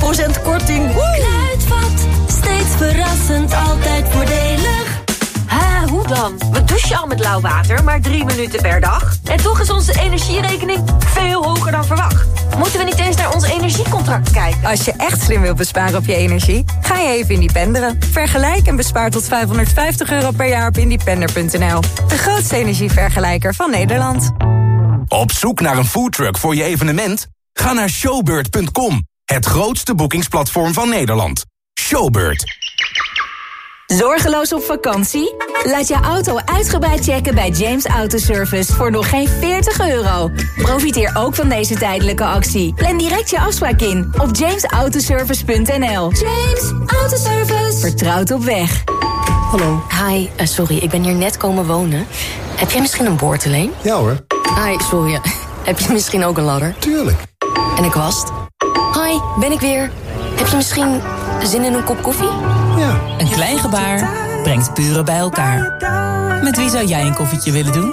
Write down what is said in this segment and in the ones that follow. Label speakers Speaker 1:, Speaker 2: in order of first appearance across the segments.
Speaker 1: 20% korting.
Speaker 2: Kruidvat, steeds verrassend, altijd voordelig.
Speaker 3: Hoe dan? We douchen al met lauw water, maar 3 minuten per dag. En toch is onze energierekening veel hoger dan verwacht. Moeten we niet eens naar ons energiecontract kijken?
Speaker 4: Als je echt slim wilt besparen op je energie, ga je even independeren. Vergelijk en bespaar tot €550 per jaar op independer.nl. De grootste energievergelijker van Nederland.
Speaker 5: Op zoek naar een foodtruck voor je evenement? Ga naar showbird.com, het grootste boekingsplatform van Nederland. Showbird.
Speaker 6: Zorgeloos op vakantie? Laat je auto uitgebreid checken bij James Autoservice voor nog geen €40. Profiteer ook van deze tijdelijke actie. Plan direct je afspraak in op jamesautoservice.nl. James Autoservice. Vertrouwd op weg.
Speaker 7: Hallo.
Speaker 8: Hi, sorry, ik ben hier net komen wonen. Heb jij misschien een boordeleen?
Speaker 7: Ja hoor.
Speaker 8: Hi, sorry. Heb je misschien ook een ladder?
Speaker 7: Tuurlijk.
Speaker 8: En een kwast? Hi, ben ik weer. Heb je misschien zin in een kop koffie?
Speaker 7: Ja.
Speaker 9: Een klein gebaar brengt buren bij elkaar. Met wie zou jij een koffietje willen doen?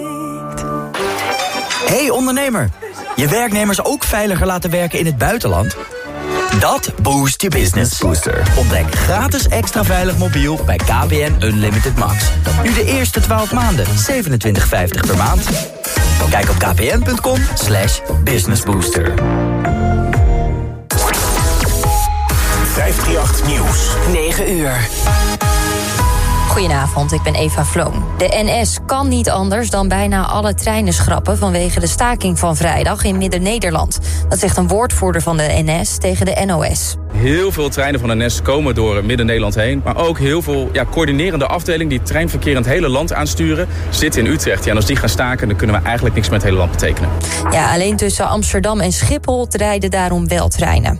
Speaker 10: Hey ondernemer, je werknemers ook veiliger laten werken in het buitenland? Dat boost je business. Booster. Ontdek gratis extra veilig mobiel bij KPN Unlimited Max. Nu de eerste 12 maanden, $27,50 per maand. Kijk op kpn.com/businessbooster.
Speaker 5: 538 Nieuws.
Speaker 11: 9 uur. Goedenavond, ik ben Eva Vloon. De NS kan niet anders dan bijna alle treinen schrappen vanwege de staking van vrijdag in Midden-Nederland. Dat zegt een woordvoerder van de NS tegen de NOS.
Speaker 12: Heel veel treinen van de NS komen door Midden-Nederland heen. Maar ook heel veel coördinerende afdelingen die treinverkeer in het hele land aansturen, zitten in Utrecht. Ja, en als die gaan staken, dan kunnen we eigenlijk niks met het hele land betekenen.
Speaker 11: Ja, alleen tussen Amsterdam en Schiphol rijden daarom wel treinen.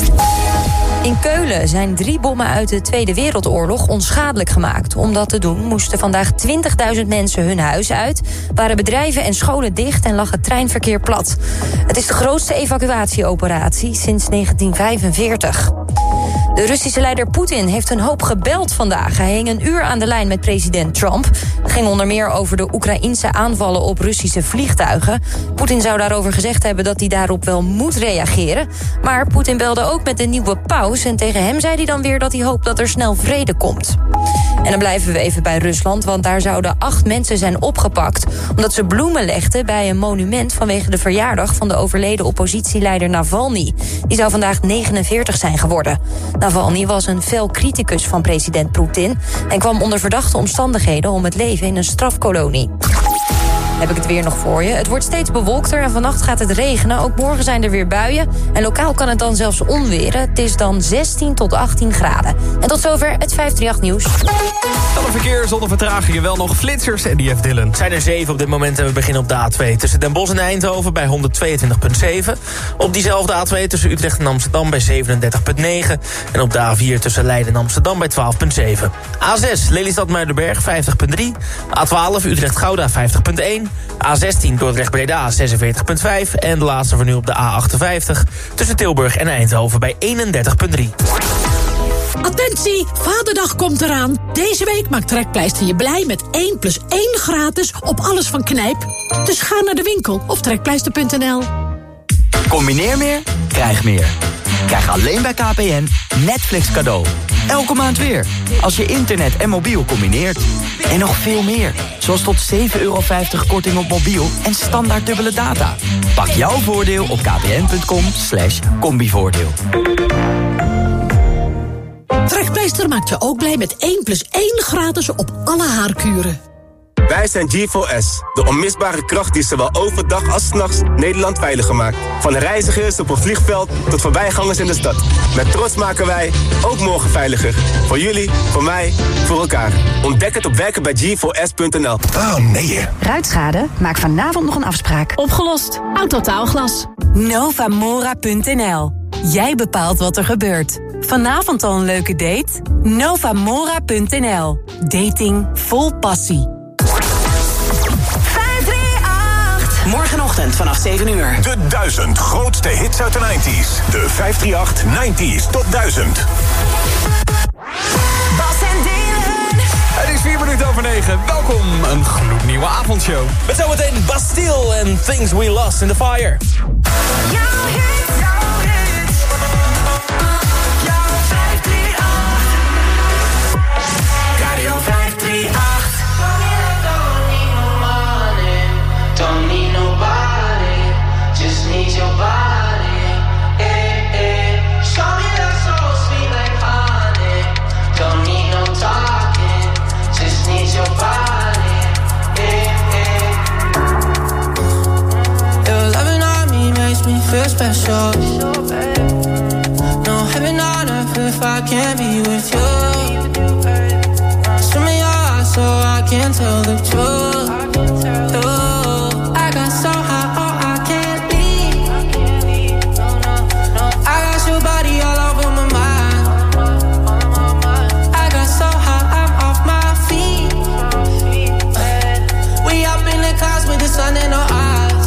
Speaker 11: In Keulen zijn 3 bommen uit de Tweede Wereldoorlog onschadelijk gemaakt. Om dat te doen moesten vandaag 20.000 mensen hun huis uit, waren bedrijven en scholen dicht en lag het treinverkeer plat. Het is de grootste evacuatieoperatie sinds 1945. De Russische leider Poetin heeft een hoop gebeld vandaag. Hij hing een uur aan de lijn met president Trump. Het ging onder meer over de Oekraïnse aanvallen op Russische vliegtuigen. Poetin zou daarover gezegd hebben dat hij daarop wel moet reageren. Maar Poetin belde ook met de nieuwe paus en tegen hem zei hij dan weer dat hij hoopt dat er snel vrede komt. En dan blijven we even bij Rusland, want daar zouden 8 mensen zijn opgepakt omdat ze bloemen legden bij een monument vanwege de verjaardag van de overleden oppositieleider Navalny. Die zou vandaag 49 zijn geworden. Navalny was een fel criticus van president Poetin en kwam onder verdachte omstandigheden om het leven in een strafkolonie. Heb ik het weer nog voor je. Het wordt steeds bewolkter en vannacht gaat het regenen. Ook morgen zijn er weer buien. En lokaal kan het dan zelfs onweren. Het is dan 16 tot 18 graden. En tot zover het 538 nieuws.
Speaker 13: Dan een verkeer zonder vertragingen, wel nog flitsers en die heeft Dylan.
Speaker 14: Het zijn er 7 op dit moment en we beginnen op de A2. Tussen Den Bosch en Eindhoven bij 122,7. Op diezelfde A2 tussen Utrecht en Amsterdam bij 37,9. En op de A4 tussen Leiden en Amsterdam bij 12,7. A6 Lelystad-Muidenberg 50,3. A12 Utrecht-Gouda 50,1. A16 Dordrecht-Breda 46,5. En de laatste voor nu op de A58 tussen Tilburg en Eindhoven bij 31,3.
Speaker 15: Attentie, Vaderdag komt eraan. Deze week maakt Trekpleister je blij met 1+1 gratis op alles van Knijp. Dus ga naar de winkel of trekpleister.nl.
Speaker 10: Combineer meer, krijg meer. Krijg alleen bij KPN Netflix cadeau. Elke maand weer. Als je internet en mobiel combineert. En nog veel meer. Zoals tot €7,50 korting op mobiel en standaard dubbele data. Pak jouw voordeel op kpn.com/combivoordeel.
Speaker 15: Trekpleister maakt je ook blij met 1+1 gratis op alle haarkuren.
Speaker 16: Wij zijn G4S, de onmisbare kracht die zowel overdag als 's nachts Nederland veiliger maakt. Van reizigers op een vliegveld tot voorbijgangers in de stad. Met trots maken wij ook morgen veiliger. Voor jullie, voor mij, voor elkaar. Ontdek het op werkenbij G4S.nl.
Speaker 5: Oh nee.
Speaker 17: Ruitschade? Maak vanavond nog een afspraak.
Speaker 15: Opgelost. Autotaalglas.
Speaker 4: Novamora.nl. Jij bepaalt wat er gebeurt. Vanavond al een leuke date? Novamora.nl. Dating vol passie.
Speaker 17: Morgenochtend vanaf 7 uur.
Speaker 5: De 1000 grootste hits uit de 90s. De 538 90s Top 1000.
Speaker 17: Bas en Dylan.
Speaker 13: Het is 4 minuten over 9. Welkom, een gloednieuwe avondshow.
Speaker 14: Met zometeen Bastille en Things We Lost in the Fire.
Speaker 17: Jouw hit, jouw hit.
Speaker 1: if I can't be with you. Show me your eyes so I can tell the truth. I got so high, oh, I can't leave. I got your body all over my mind. I got so high, I'm off my feet. We up in the clouds with the sun in our eyes.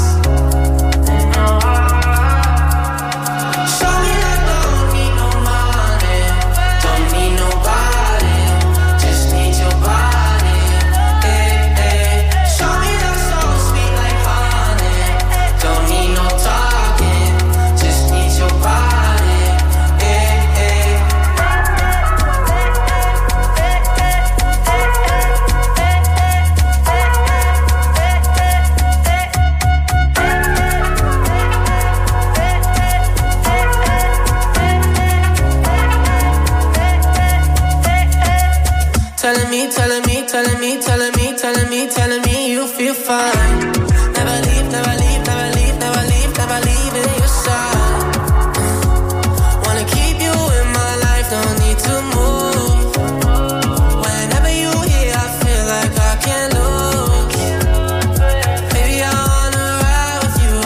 Speaker 1: Telling me you feel fine. Never leave, never leave, never leave, never leave, never leave in your side. Wanna keep you in my life, don't need to move. Whenever you here, I feel like I can't lose. Baby, I wanna ride with you,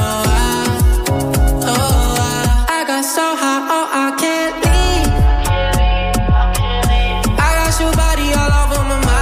Speaker 1: I got so high, oh, I can't leave. I got your body all over my mind.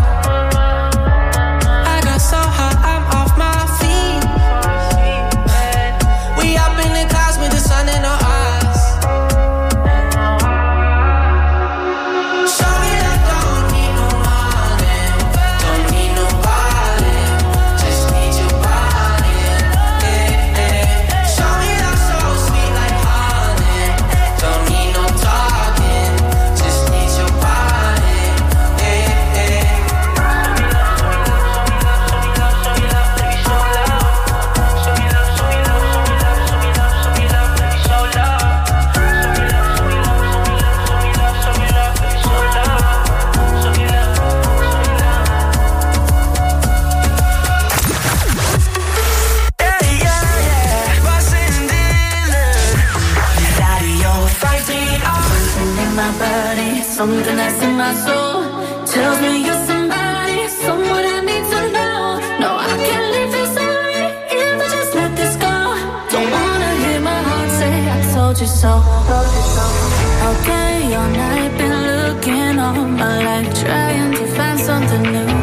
Speaker 2: Something that's in my soul tells me you're somebody, someone I need to know. No, I can't leave this sorry if I just let this go. Don't wanna hear my heart say I told you so. Okay, all night been looking all my life, trying to find something new.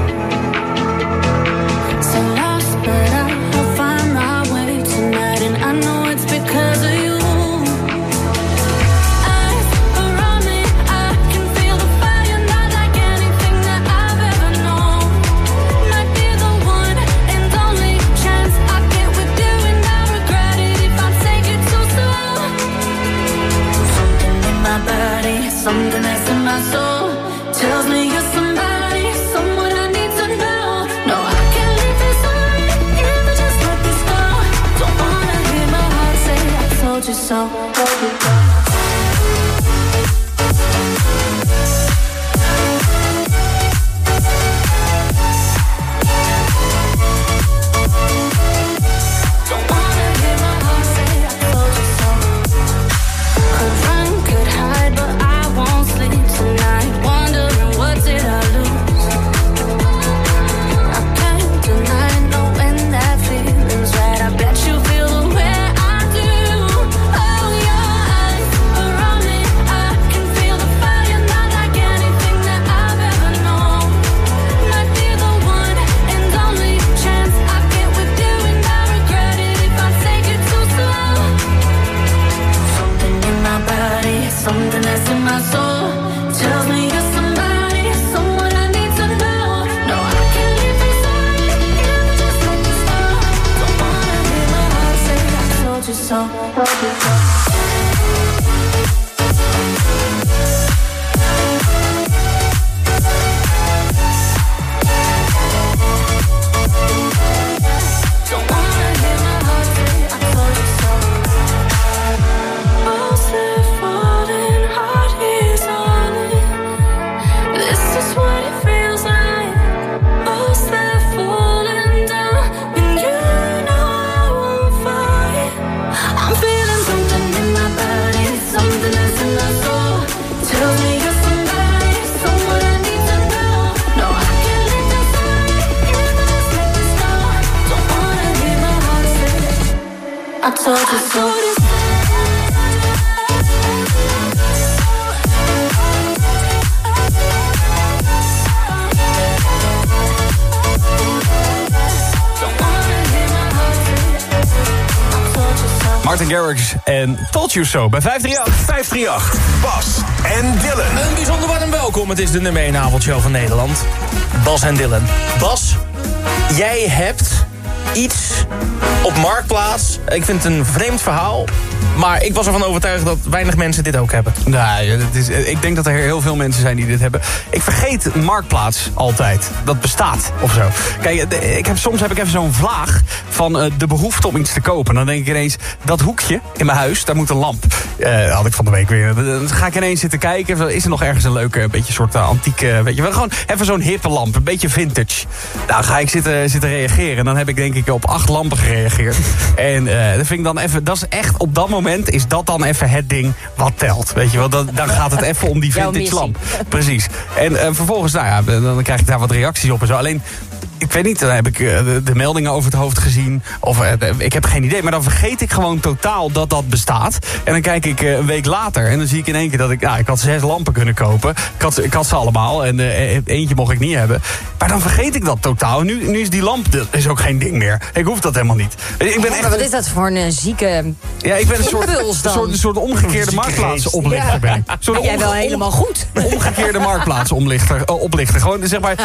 Speaker 2: So lost, but I'll find my way tonight, and I know it's because of you. Something that's in my soul tells me you're somebody, someone I need to know. No, I can't leave this sorry if I just let this go. Don't wanna hear my heart say I told you so. Something that's in my soul tells me you're somebody, someone I need to know. No, I can't leave this sorry if I just let this go. Don't wanna hear my heart say I told you so. I'm feeling something told you so.
Speaker 13: Martin Garrix en Told You So bij 538.
Speaker 7: Bas en Dylan.
Speaker 14: Een bijzonder warm welkom. Het is de nummer 1 avondshow van Nederland. Bas en Dylan. Bas, jij hebt iets op Marktplaats. Ik vind het een vreemd verhaal. Maar ik was ervan overtuigd dat weinig mensen dit ook hebben.
Speaker 13: Nee, ik denk dat er heel veel mensen zijn die dit hebben. Ik vergeet Marktplaats altijd. Dat bestaat, of zo. Kijk, soms heb ik even zo'n vlaag van de behoefte om iets te kopen. Dan denk ik ineens, dat hoekje in mijn huis, daar moet een lamp. Had ik van de week weer. Dan ga ik ineens zitten kijken. Is er nog ergens een leuke, beetje soort antieke... Weet je wel, gewoon even zo'n hippe lamp. Een beetje vintage. Nou, ga ik zitten reageren. En dan heb ik denk ik op 8 lampen gereageerd. En dat vind ik dan even... Dat is echt op dat moment is dat dan even het ding wat telt. Weet je wel, dan gaat het even om die vintage lamp. Precies. En vervolgens, nou ja, dan krijg ik daar wat reacties op en zo. Alleen, ik weet niet, dan heb ik de meldingen over het hoofd gezien. Of ik heb geen idee. Maar dan vergeet ik gewoon totaal dat dat bestaat. En dan kijk ik een week later. En dan zie ik in één keer dat ik had 6 lampen kunnen kopen. Ik had ze allemaal. En eentje mocht ik niet hebben. Maar dan vergeet ik dat totaal. Nu is die lamp is ook geen ding meer. Ik hoef dat helemaal niet. Ik ben echt,
Speaker 11: maar wat is dat voor een zieke...
Speaker 13: Ja, ik ben een soort omgekeerde marktplaatsoplichter. Ben ik.
Speaker 11: Jij wel helemaal goed.
Speaker 13: Omgekeerde marktplaatsoplichter. Gewoon, zeg maar,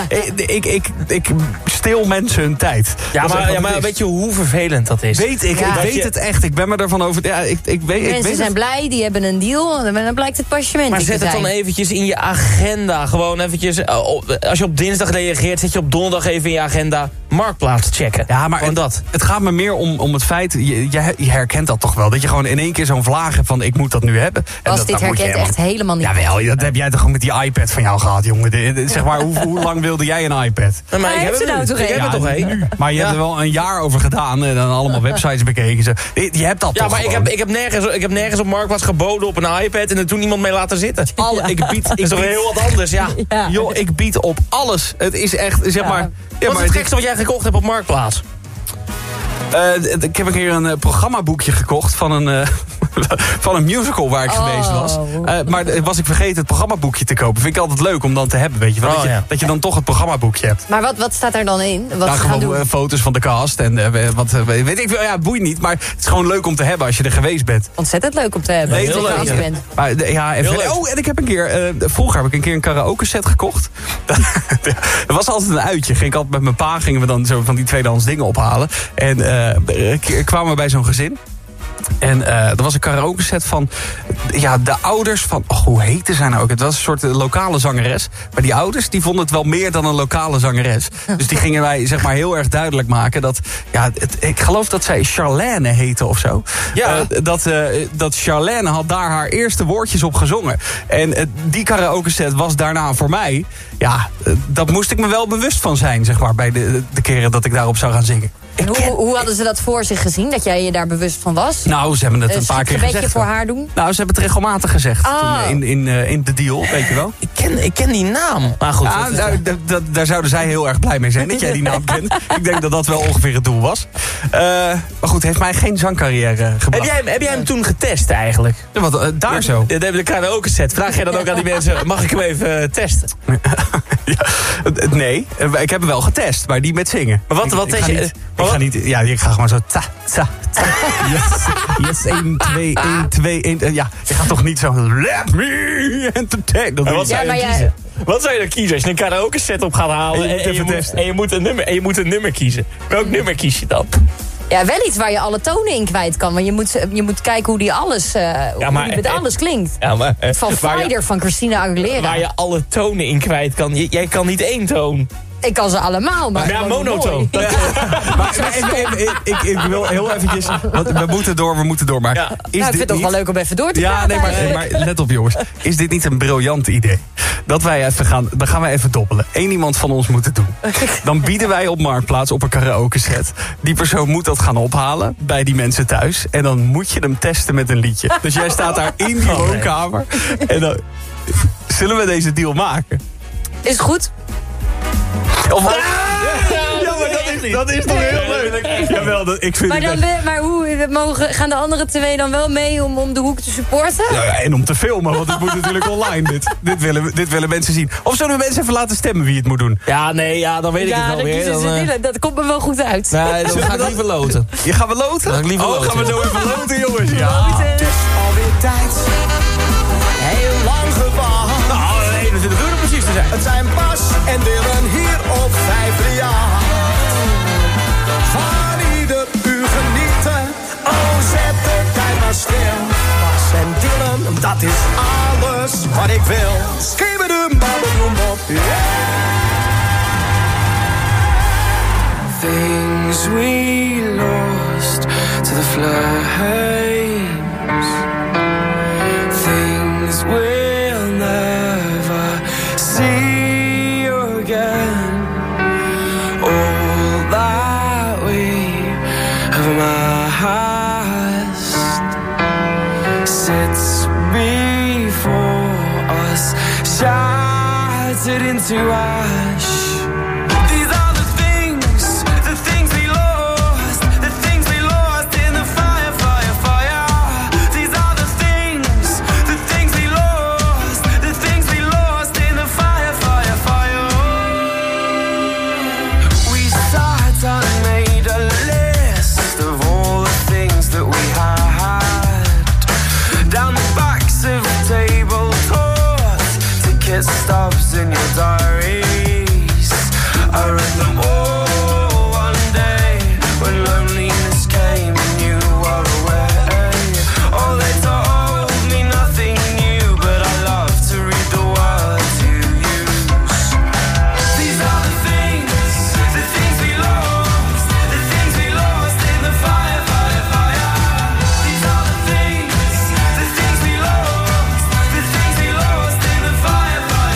Speaker 13: ik steel mensen hun tijd.
Speaker 14: Ja, maar weet je hoe vervelend dat is?
Speaker 13: Weet ik. Ja. Ik weet het echt. Ik ben me ervan over... Ja,
Speaker 11: mensen zijn blij, die hebben een deal. En dan blijkt het passement.
Speaker 14: Maar zet het dan eventjes in je agenda. Gewoon eventjes... Als je op dinsdag reageert, zet je op donderdag even in je agenda... Marktplaats checken. Ja, maar het gaat me meer om het feit... Je herkent dat toch wel. Dat je gewoon in één keer zo'n vlaag hebt van... ik moet dat nu hebben.
Speaker 11: Dit herkent echt helemaal niet.
Speaker 13: Jawel, dat heb jij toch gewoon met die iPad van jou gehad, jongen. Zeg maar, hoe lang wilde jij een iPad?
Speaker 11: Maar ik heb het toch
Speaker 13: één. Maar je hebt er wel een jaar over gedaan. En dan allemaal websites bekeken. Je hebt dat toch
Speaker 14: maar
Speaker 13: gewoon.
Speaker 14: ik heb nergens op Marktplaats geboden op een iPad... en er toen iemand mee laten zitten. Ik bied toch heel wat anders, ja.
Speaker 13: Joh, ik bied op alles. Het is echt, zeg maar...
Speaker 14: Wat is het gekste wat jij gekocht hebt op Marktplaats?
Speaker 13: Ik heb een keer een programmaboekje gekocht van een musical waar ik geweest was. Maar was ik vergeten het programmaboekje te kopen. Vind ik altijd leuk om dan te hebben, weet je wel. Dat je dan toch het programmaboekje hebt.
Speaker 11: Maar wat staat er dan in? Wat
Speaker 13: dan gewoon foto's van de cast en weet ik veel. Ja, boeit niet, maar het is gewoon leuk om te hebben als je er geweest bent.
Speaker 11: Ontzettend leuk om te hebben.
Speaker 13: Nee, heel leuk. Bent. Maar, en ik heb een keer, vroeger heb ik een keer een karaoke set gekocht. Er was altijd een uitje. Ging ik altijd met mijn pa, gingen we dan zo van die tweedehands dingen ophalen. En kwamen we bij zo'n gezin. En er was een karaoke set van de ouders van... hoe heette zij nou ook? Het was een soort lokale zangeres. Maar die ouders die vonden het wel meer dan een lokale zangeres. Dus die gingen wij zeg maar heel erg duidelijk maken dat... ik geloof dat zij Charlène heette of zo. Ja. Dat Charlène had daar haar eerste woordjes op gezongen. En die karaoke set was daarna voor mij... Ja, dat moest ik me wel bewust van zijn, zeg maar, bij de keren dat ik daarop zou gaan zingen.
Speaker 11: Hoe hadden ze dat voor zich gezien, dat jij je daar bewust van was?
Speaker 13: Nou, ze hebben het een paar keer gezegd.
Speaker 11: Een beetje voor haar doen?
Speaker 13: Nou, ze hebben het regelmatig gezegd toen, in de deal, weet je wel.
Speaker 14: Ik ken die naam. Maar goed.
Speaker 13: Daar zouden zij heel erg blij mee zijn, dat jij die naam kent. Ik denk dat dat wel ongeveer het doel was. Maar goed, heeft mij geen zangcarrière gebracht.
Speaker 14: Heb jij hem toen getest eigenlijk?
Speaker 13: Daar zo?
Speaker 14: De karaoke set. Vraag jij dan ook aan die mensen, mag ik hem even testen?
Speaker 13: Nee, ik heb hem wel getest, maar niet met zingen.
Speaker 14: Maar wat test je?
Speaker 13: Ik ga gewoon zo yes, 1, 2, 1, 2, 1. Ja, je gaat toch niet zo let me entertain.
Speaker 14: Wat zou je dan kiezen als je een karaoke set op gaat halen en je moet een nummer kiezen? Welk nummer kies je dan?
Speaker 11: Ja, wel iets waar je alle tonen in kwijt kan. Want je moet kijken hoe die alles, met alles klinkt.
Speaker 14: Ja, maar,
Speaker 11: van Fighter van Christina Aguilera.
Speaker 14: Waar je alle tonen in kwijt kan. Jij kan niet één toon.
Speaker 11: Ik kan ze allemaal, maar...
Speaker 14: Ja, monotoon.
Speaker 13: Ik wil heel eventjes... Want we moeten door, maar...
Speaker 11: Ja. Ik vind het toch wel leuk om even door te gaan.
Speaker 13: Ja, nee, maar let op jongens. Is dit niet een briljant idee? Dat wij even gaan... Dan gaan wij even dobbelen. Eén iemand van ons moet het doen. Dan bieden wij op Marktplaats op een karaoke set. Die persoon moet dat gaan ophalen bij die mensen thuis. En dan moet je hem testen met een liedje. Dus jij staat daar in die woonkamer. En dan... Zullen we deze deal maken?
Speaker 11: Is goed.
Speaker 13: Ja, maar dat is
Speaker 14: niet?
Speaker 13: Dat is toch heel leuk? Jawel, ik vind het echt...
Speaker 11: Maar gaan de andere twee dan wel mee om de hoek te supporten?
Speaker 13: Ja, en om te filmen, want het moet natuurlijk online. Dit willen mensen zien. Of zullen we mensen even laten stemmen wie het moet doen?
Speaker 14: Ja, dan weet ik het wel weer.
Speaker 11: Dat komt me wel goed uit.
Speaker 14: Nee, dan ga ik liever loten.
Speaker 13: Je gaat wel loten?
Speaker 14: Dan ga ik liever loten.
Speaker 13: Gaan we zo even loten, jongens? Ja.
Speaker 1: Het is alweer tijd. Heel lang gewacht.
Speaker 14: Nou, 21 uur om precies te zijn.
Speaker 1: Het zijn Bas en Dylan hier op 538. Van ieder uur genieten. Oh, zet de tijd maar stil. Bas en Dylan, dat is alles wat ik wil. Schreeuwen de babbelboom op. Things we lost to the flames. Things we'll never see again. All that we have amassed sits before us, shattered into ash. Stops in your diaries. I read them all one day when loneliness came and you were away. Oh, they told me nothing new, but I love to read the words you use. These are the things we lost, the things we lost in the fire, fire, fire. These are the things we lost, the things we lost in the fire.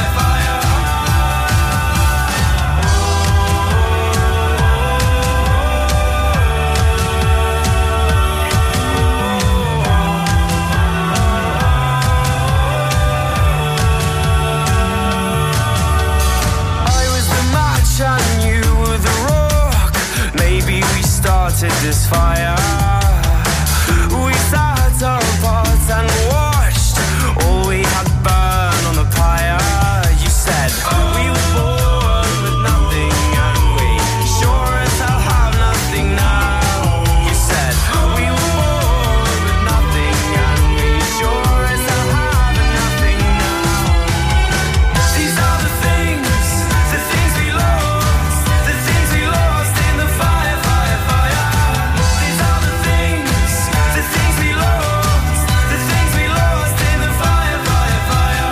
Speaker 1: This fire, we sat apart and watched all we had burn on the pyre. You said we were born with nothing and we sure as hell have nothing now. You said we were born with nothing and we sure as hell have nothing now. These are the things we lost, the things we lost in the fire, fire, fire. These are the things we lost, the things we lost in the fire, fire, fire.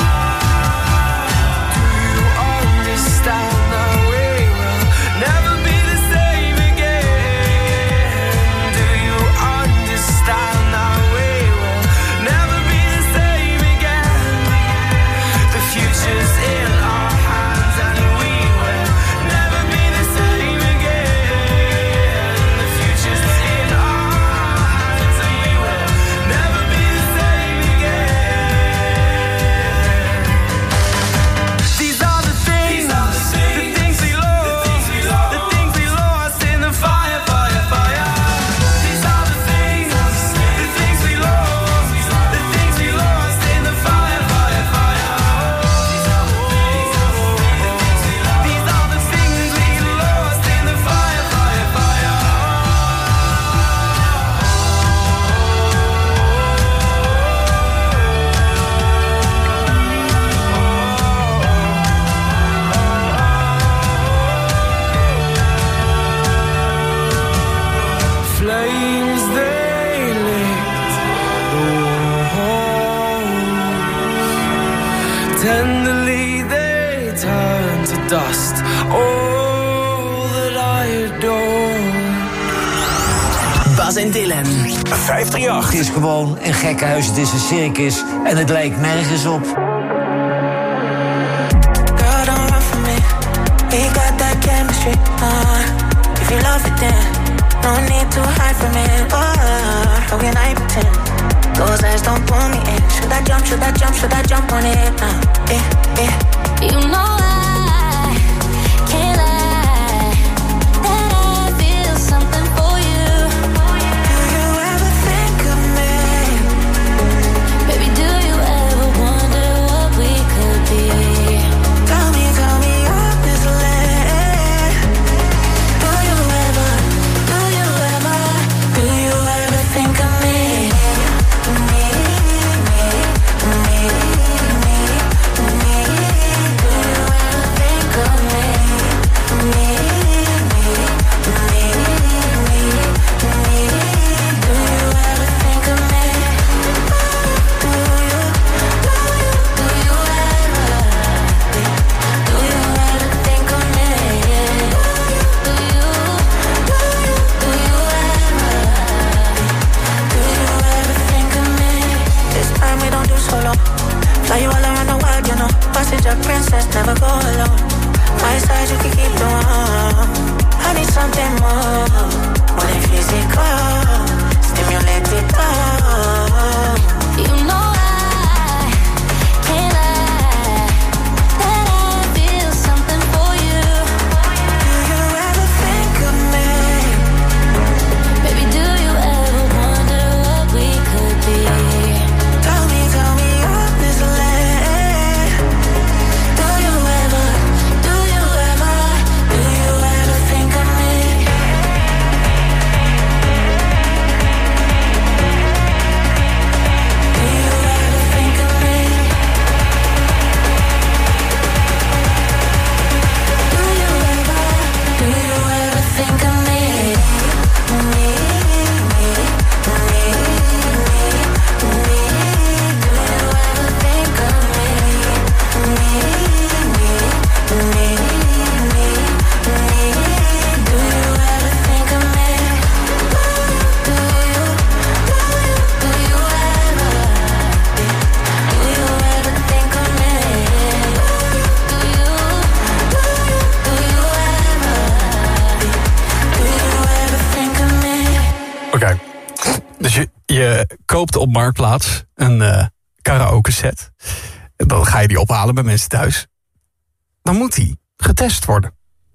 Speaker 1: Do you understand that we will never be the same again? Do you understand that we will never be the same again? The future's in our hands and we will never be the same again. The future's in our hands and we will never be the same again. These are the things we lost, the things we lost in the fire, fire, fire. These are the things we lost, the things we lost in the fire, fire, fire. These are the things we lost in the fire, fire, fire. Flames they lit the walls. Tenderly they turn to dust. All that I adore.
Speaker 18: Bas en Dylan. 538 is gewoon een gekkenhuis, het is een circus en het lijkt nergens op.
Speaker 1: Girl, don't run from me. We got that chemistry. If you love it, then no need to hide from it. How can I pretend? Those eyes don't pull me in. Should I jump? Should I jump? Should I jump on it?
Speaker 2: You know I can't lie. That
Speaker 1: just never go alone. My side you can keep the one. I need something more than physical. Stimulate it all.
Speaker 2: You know I can't lie that I feel something for you.
Speaker 1: Do you ever think of me?
Speaker 2: Baby, do you ever wonder what we could be?
Speaker 1: Tell me honestly. Do you ever think of me?
Speaker 13: Oké. Dus je koopt op Marktplaats een karaoke set. Dan ga je die ophalen bij mensen thuis. Dan moet die getest worden.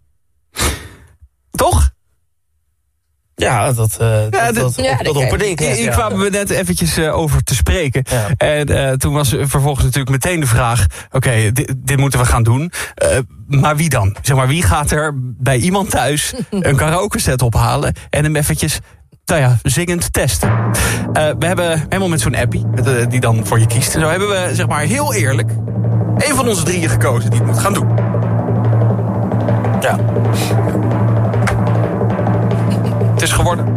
Speaker 13: Toch?
Speaker 14: Ja, dat opperde ik.
Speaker 13: Hier kwamen we net eventjes over te spreken. Ja. En toen was vervolgens natuurlijk meteen de vraag... Oké, dit moeten we gaan doen. Maar wie dan? Zeg maar, wie gaat er bij iemand thuis een karaoke set ophalen... en hem eventjes... zingend testen. We hebben helemaal met zo'n appie, die dan voor je kiest. En zo hebben we, zeg maar, heel eerlijk... een van onze drieën gekozen die het moet gaan doen. Ja. Het is geworden...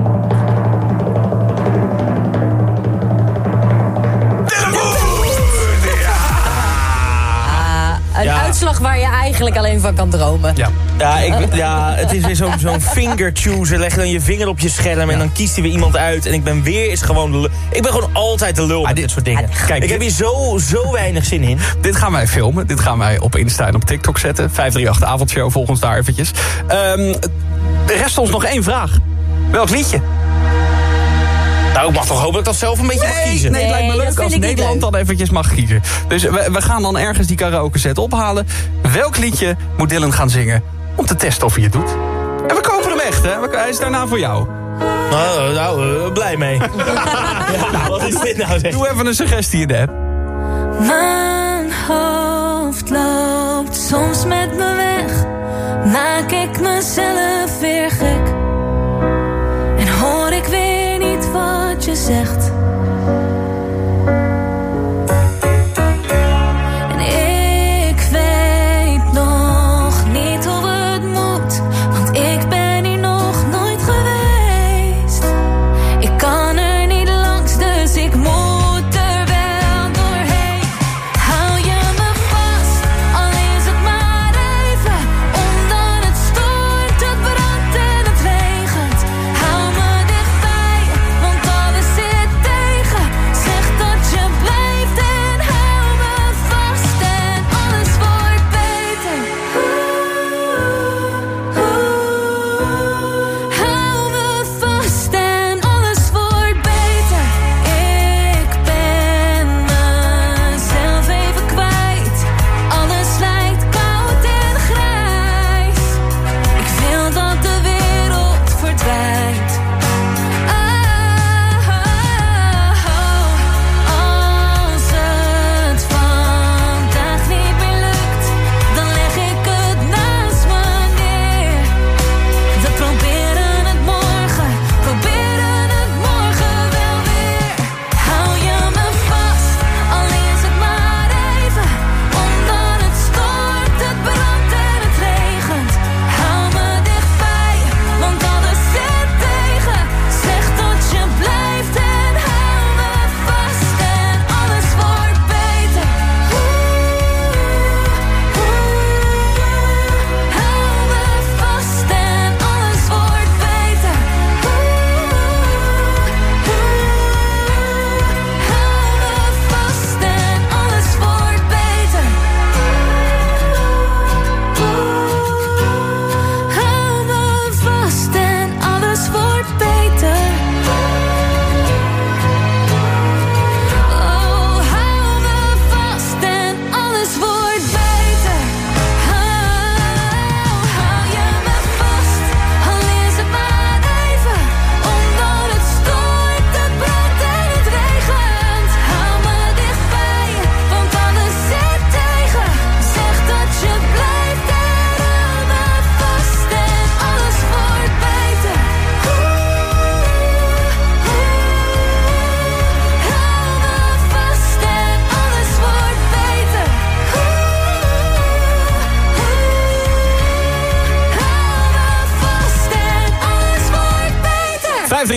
Speaker 11: Een uitslag waar je eigenlijk alleen van kan dromen.
Speaker 14: Het is weer zo'n finger chooser. Leg dan je vinger op je scherm en dan kiest hij weer iemand uit. En ik ben gewoon altijd de lul met dit soort dingen. Kijk, ik heb hier zo weinig zin in.
Speaker 13: Dit gaan wij filmen. Dit gaan wij op Insta en op TikTok zetten. 538 avondshow, volg ons daar eventjes. Er rest ons nog 1 vraag. Welk liedje?
Speaker 14: Nou, ik mag toch hopen dat ik dat zelf een beetje mag kiezen.
Speaker 13: Nee, het lijkt me leuk als Nederland dan eventjes mag kiezen. Dus we gaan dan ergens die karaoke set ophalen. Welk liedje moet Dylan gaan zingen om te testen of hij het doet? En we kopen hem echt, hè? Hij is daarna voor jou.
Speaker 14: Blij mee. Wat is dit nou?
Speaker 13: Doe even een suggestie in de app.
Speaker 2: Mijn hoofd loopt soms met me weg. Maak ik mezelf weer gek. En hoor ik weer niet wat je zegt. En ik weet nog niet hoe het moet, want ik ben hier nog nooit geweest. Ik kan er niet langs, dus ik moet er wel doorheen. Hou je me vast, al is het maar even. Omdat het stormt, het brandt en het regent. Hou me dichtbij, want alles zit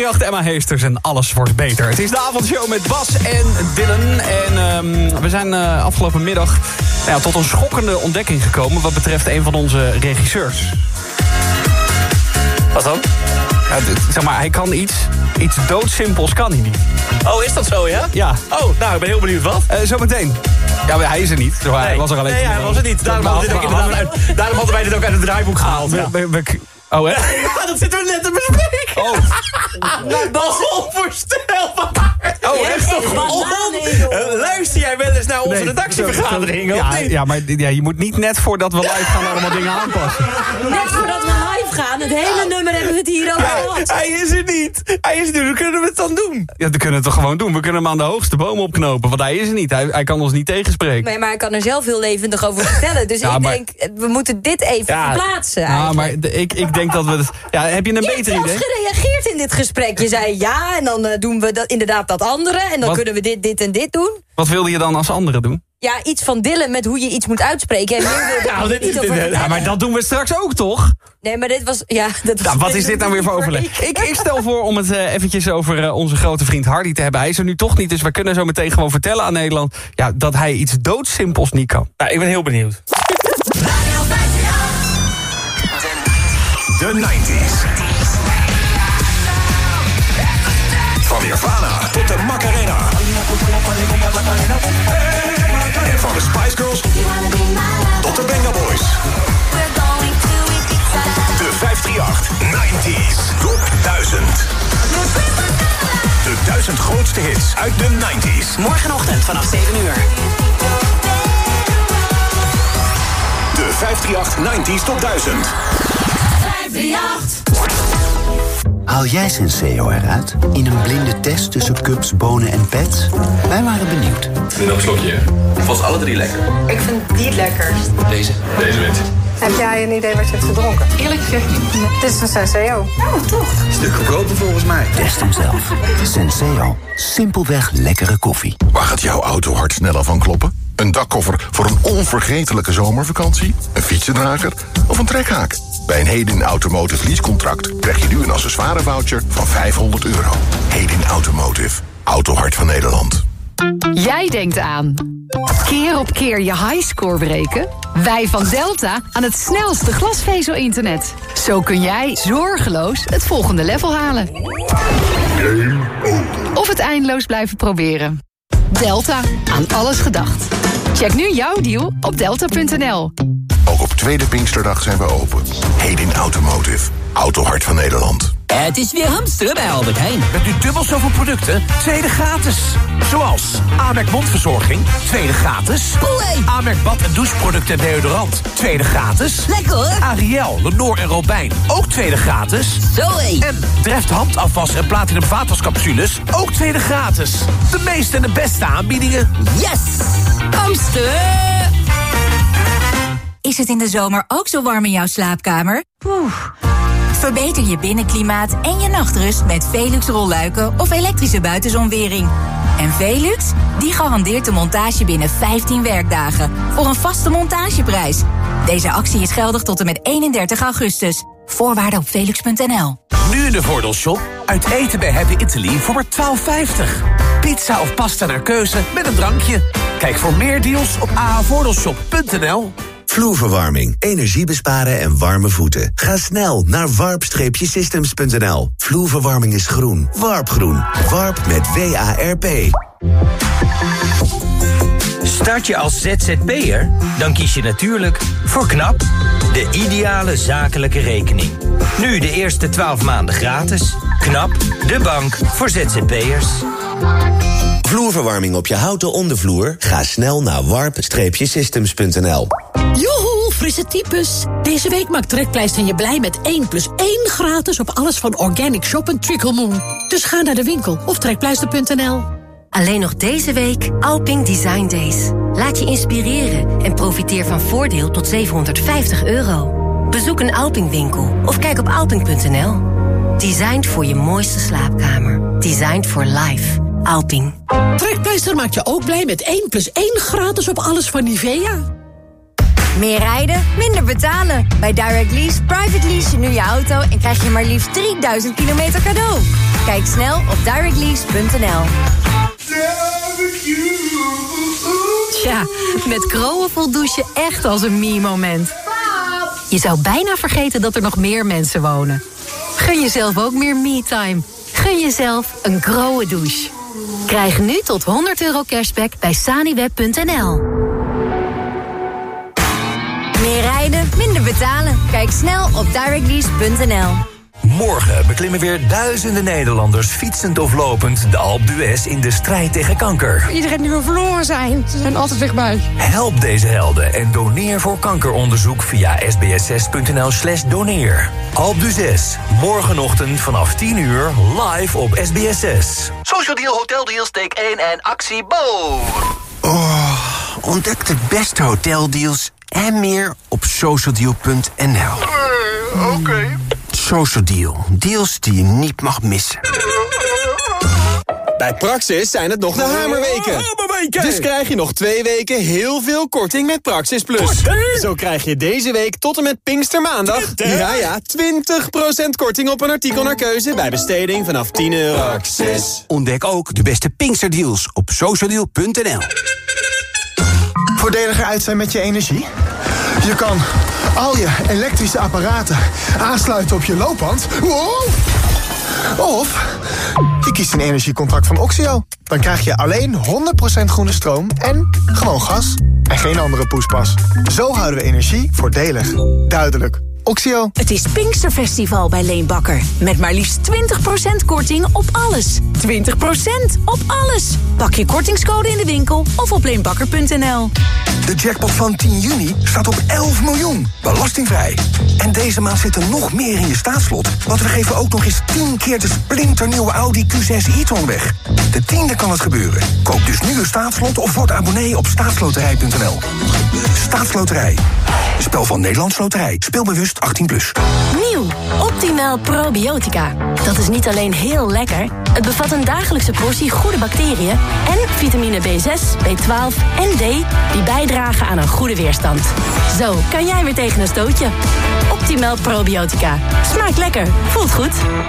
Speaker 13: 538, Emma Heesters en alles wordt beter. Het is de avondshow met Bas en Dylan. En we zijn afgelopen middag tot een schokkende ontdekking gekomen wat betreft een van onze regisseurs.
Speaker 14: Wat dan?
Speaker 13: Ja, zeg maar, hij kan iets doodsimpels kan hij niet.
Speaker 14: Oh, is dat zo, ja?
Speaker 13: Ja.
Speaker 14: Oh, nou, ik ben heel benieuwd wat.
Speaker 13: Zometeen. Ja, maar hij is er niet. Dus hij was er alleen.
Speaker 14: Nee, hij was er niet. Daarom hadden wij dit ook uit het draaiboek gehaald.
Speaker 13: Oh, hè?
Speaker 14: Ja, dat zitten we net te bespreken.
Speaker 13: Oh.
Speaker 14: Onvoorstelbaar.
Speaker 13: Oh, echt toch?
Speaker 14: Luister jij wel eens naar onze redactievergadering, of niet?
Speaker 13: Ja, maar je moet niet net voordat we live gaan allemaal dingen aanpassen.
Speaker 3: Net voordat we live gaan, het hele nummer hebben we het hier over gehad.
Speaker 14: Hij is er niet. Hoe kunnen we het dan doen?
Speaker 13: Ja, we kunnen het toch gewoon doen. We kunnen hem aan de hoogste boom opknopen, want hij is er niet. Hij kan ons niet tegenspreken.
Speaker 3: Nee, maar hij kan er zelf heel levendig over vertellen. Dus ik denk, we moeten dit even verplaatsen.
Speaker 13: Ja, maar ik denk dat we het... Ja, heb je een beter idee? Je hebt
Speaker 3: zelfs gereageerd in dit gesprek. Je zei ja, en dan doen we inderdaad dat andere. En dan kunnen we dit en dit doen.
Speaker 13: Wat wilde je dan als anderen doen?
Speaker 3: Ja, iets van Dylan met hoe je iets moet uitspreken. En
Speaker 13: ja, maar dat doen we straks ook, toch?
Speaker 3: Nee, maar dit was... Ja,
Speaker 13: wat is dit nou weer voor overleg? Ik stel voor om het eventjes over onze grote vriend Hardy te hebben. Hij is er nu toch niet, dus we kunnen zo meteen gewoon vertellen aan Nederland... dat hij iets doodsimpels niet kan.
Speaker 14: Nou, ik ben heel benieuwd.
Speaker 7: De 90s. Van Nirvana tot de Macarena. En van de Spice Girls tot de Venga Boys. De 538 90s Top 1000. De 1000 grootste hits uit de 90s.
Speaker 17: Morgenochtend vanaf 7 uur.
Speaker 7: De 538 90s Top 1000.
Speaker 17: 538.
Speaker 19: Haal jij Senseo eruit in een blinde test tussen cups, bonen en pets? Wij waren benieuwd.
Speaker 12: Nu nog een slokje. Vast alle drie lekker.
Speaker 20: Ik vind die het lekkerst.
Speaker 12: Deze wint.
Speaker 20: Heb jij een idee wat je hebt gedronken? Eerlijk gezegd niet. Dit is een Senseo. Oh, toch?
Speaker 19: Stuk goedkoper volgens mij. Test hem zelf. Senseo. Simpelweg lekkere koffie.
Speaker 21: Waar gaat jouw autohart sneller van kloppen? Een dakkoffer voor een onvergetelijke zomervakantie? Een fietsendrager? Of een trekhaak? Bij een Hedin Automotive leasecontract krijg je nu een accessoirevoucher van €500. Hedin Automotive. Autohart van Nederland.
Speaker 22: Jij denkt aan keer op keer je highscore breken? Wij van Delta aan het snelste glasvezel-internet. Zo kun jij zorgeloos het volgende level halen. Of het eindeloos blijven proberen. Delta, aan alles gedacht. Check nu jouw deal op delta.nl.
Speaker 21: Ook op tweede Pinksterdag zijn we open. Hedin Automotive. Autohart van Nederland.
Speaker 23: Het is weer hamsteren bij Albert Heijn. Met nu dubbel zoveel producten, tweede gratis. Zoals Amerk mondverzorging, tweede gratis. Amerk bad- en doucheproducten en deodorant, tweede gratis. Lekker hoor. Ariel, Lenor en Robijn, ook tweede gratis. Zoé. En Dreft handafwas en Platinum vaatwascapsules, ook tweede gratis. De meeste en de beste aanbiedingen.
Speaker 22: Yes! Hamsteren!
Speaker 6: Is het in de zomer ook zo warm in jouw slaapkamer? Verbeter je binnenklimaat en je nachtrust met Velux rolluiken of elektrische buitenzonwering. En Velux, die garandeert de montage binnen 15 werkdagen voor een vaste montageprijs. Deze actie is geldig tot en met 31 augustus. Voorwaarden op velux.nl.
Speaker 23: Nu in de Voordeelshop, uit eten bij Happy Italy voor maar €12,50. Pizza of pasta naar keuze met een drankje. Kijk voor meer deals op aavoordeelshop.nl.
Speaker 24: Vloerverwarming, energie besparen en warme voeten. Ga snel naar warp-systems.nl. Vloerverwarming is groen. Warpgroen. Warp met WARP.
Speaker 25: Start je als ZZP'er? Dan kies je natuurlijk voor KNAP, de ideale zakelijke rekening. Nu de eerste 12 maanden gratis. KNAP, de bank voor ZZP'ers.
Speaker 24: Vloerverwarming op je houten ondervloer? Ga snel naar warp-systems.nl.
Speaker 15: Joehoe, frisse types. Deze week maakt Trekpleister je blij met 1+1 gratis op alles van Organic Shop en Trickle Moon. Dus ga naar de winkel of trekpleister.nl.
Speaker 8: Alleen nog deze week Alping Design Days. Laat je inspireren en profiteer van voordeel tot €750. Bezoek een Alping-winkel of kijk op alping.nl. Designed voor je mooiste slaapkamer. Designed for life. Alping.
Speaker 15: Trekpleister maakt je ook blij met 1+1 gratis op alles van Nivea.
Speaker 6: Meer rijden, minder betalen. Bij Direct Lease private lease je nu je auto en krijg je maar liefst 3000 kilometer cadeau. Kijk snel op directlease.nl.
Speaker 22: Tja, met Groen voelt douchen echt als een me-moment. Je zou bijna vergeten dat er nog meer mensen wonen. Gun jezelf ook meer me-time. Gun jezelf een Groen douche. Krijg nu tot €100 cashback bij saniweb.nl.
Speaker 6: Meer rijden, minder betalen. Kijk snel op directlease.nl.
Speaker 23: Morgen beklimmen weer duizenden Nederlanders fietsend of lopend de Alpe d'Huez in de strijd tegen kanker.
Speaker 4: Iedereen die wil verloren zijn, ze zijn altijd dichtbij.
Speaker 23: Help deze helden en doneer voor kankeronderzoek via sbs6.nl/doneer. Alpe d'Huez, morgenochtend vanaf 10 uur live op SBS6.
Speaker 5: Social Deal, Hotel Deals, take 1 en actie Bo.
Speaker 9: Oh, ontdek de beste hoteldeals en meer op socialdeal.nl.
Speaker 5: Oké.
Speaker 9: Social Deal. Deals die je niet mag missen.
Speaker 10: Bij Praxis zijn het nog de hamerweken. Dus krijg je nog 2 weken heel veel korting met Praxis Plus. Zo krijg je deze week tot en met Pinkstermaandag... 20% korting op een artikel naar keuze bij besteding vanaf €10. Praxis.
Speaker 9: Ontdek ook de beste Pinksterdeals op socialdeal.nl.
Speaker 16: Voordeliger uit zijn met je energie? Je kan al je elektrische apparaten aansluiten op je loopband. Wow! Of je kiest een energiecontract van Oxio. Dan krijg je alleen 100% groene stroom en gewoon gas. En geen andere poespas. Zo houden we energie voordelig. Duidelijk. Oxio.
Speaker 6: Het is Pinksterfestival bij Leenbakker. Met maar liefst 20% korting op alles. 20% op alles. Pak je kortingscode in de winkel of op leenbakker.nl.
Speaker 24: De jackpot van 10 juni staat op 11 miljoen. Belastingvrij. En deze maand zit er nog meer in je staatslot. Want we geven ook nog eens 10 keer de splinternieuwe Audi Q6 e-tron weg. De 10e kan het gebeuren. Koop dus nu een staatslot of word abonnee op staatsloterij.nl. Staatsloterij. Een spel van Nederlands Loterij. Speelbewust 18+.
Speaker 22: Nieuw, Optimal Probiotica. Dat is niet alleen heel lekker, het bevat een dagelijkse portie goede bacteriën en vitamine B6, B12 en D die bijdragen aan een goede weerstand. Zo kan jij weer tegen een stootje. Optimal Probiotica. Smaakt lekker, voelt goed.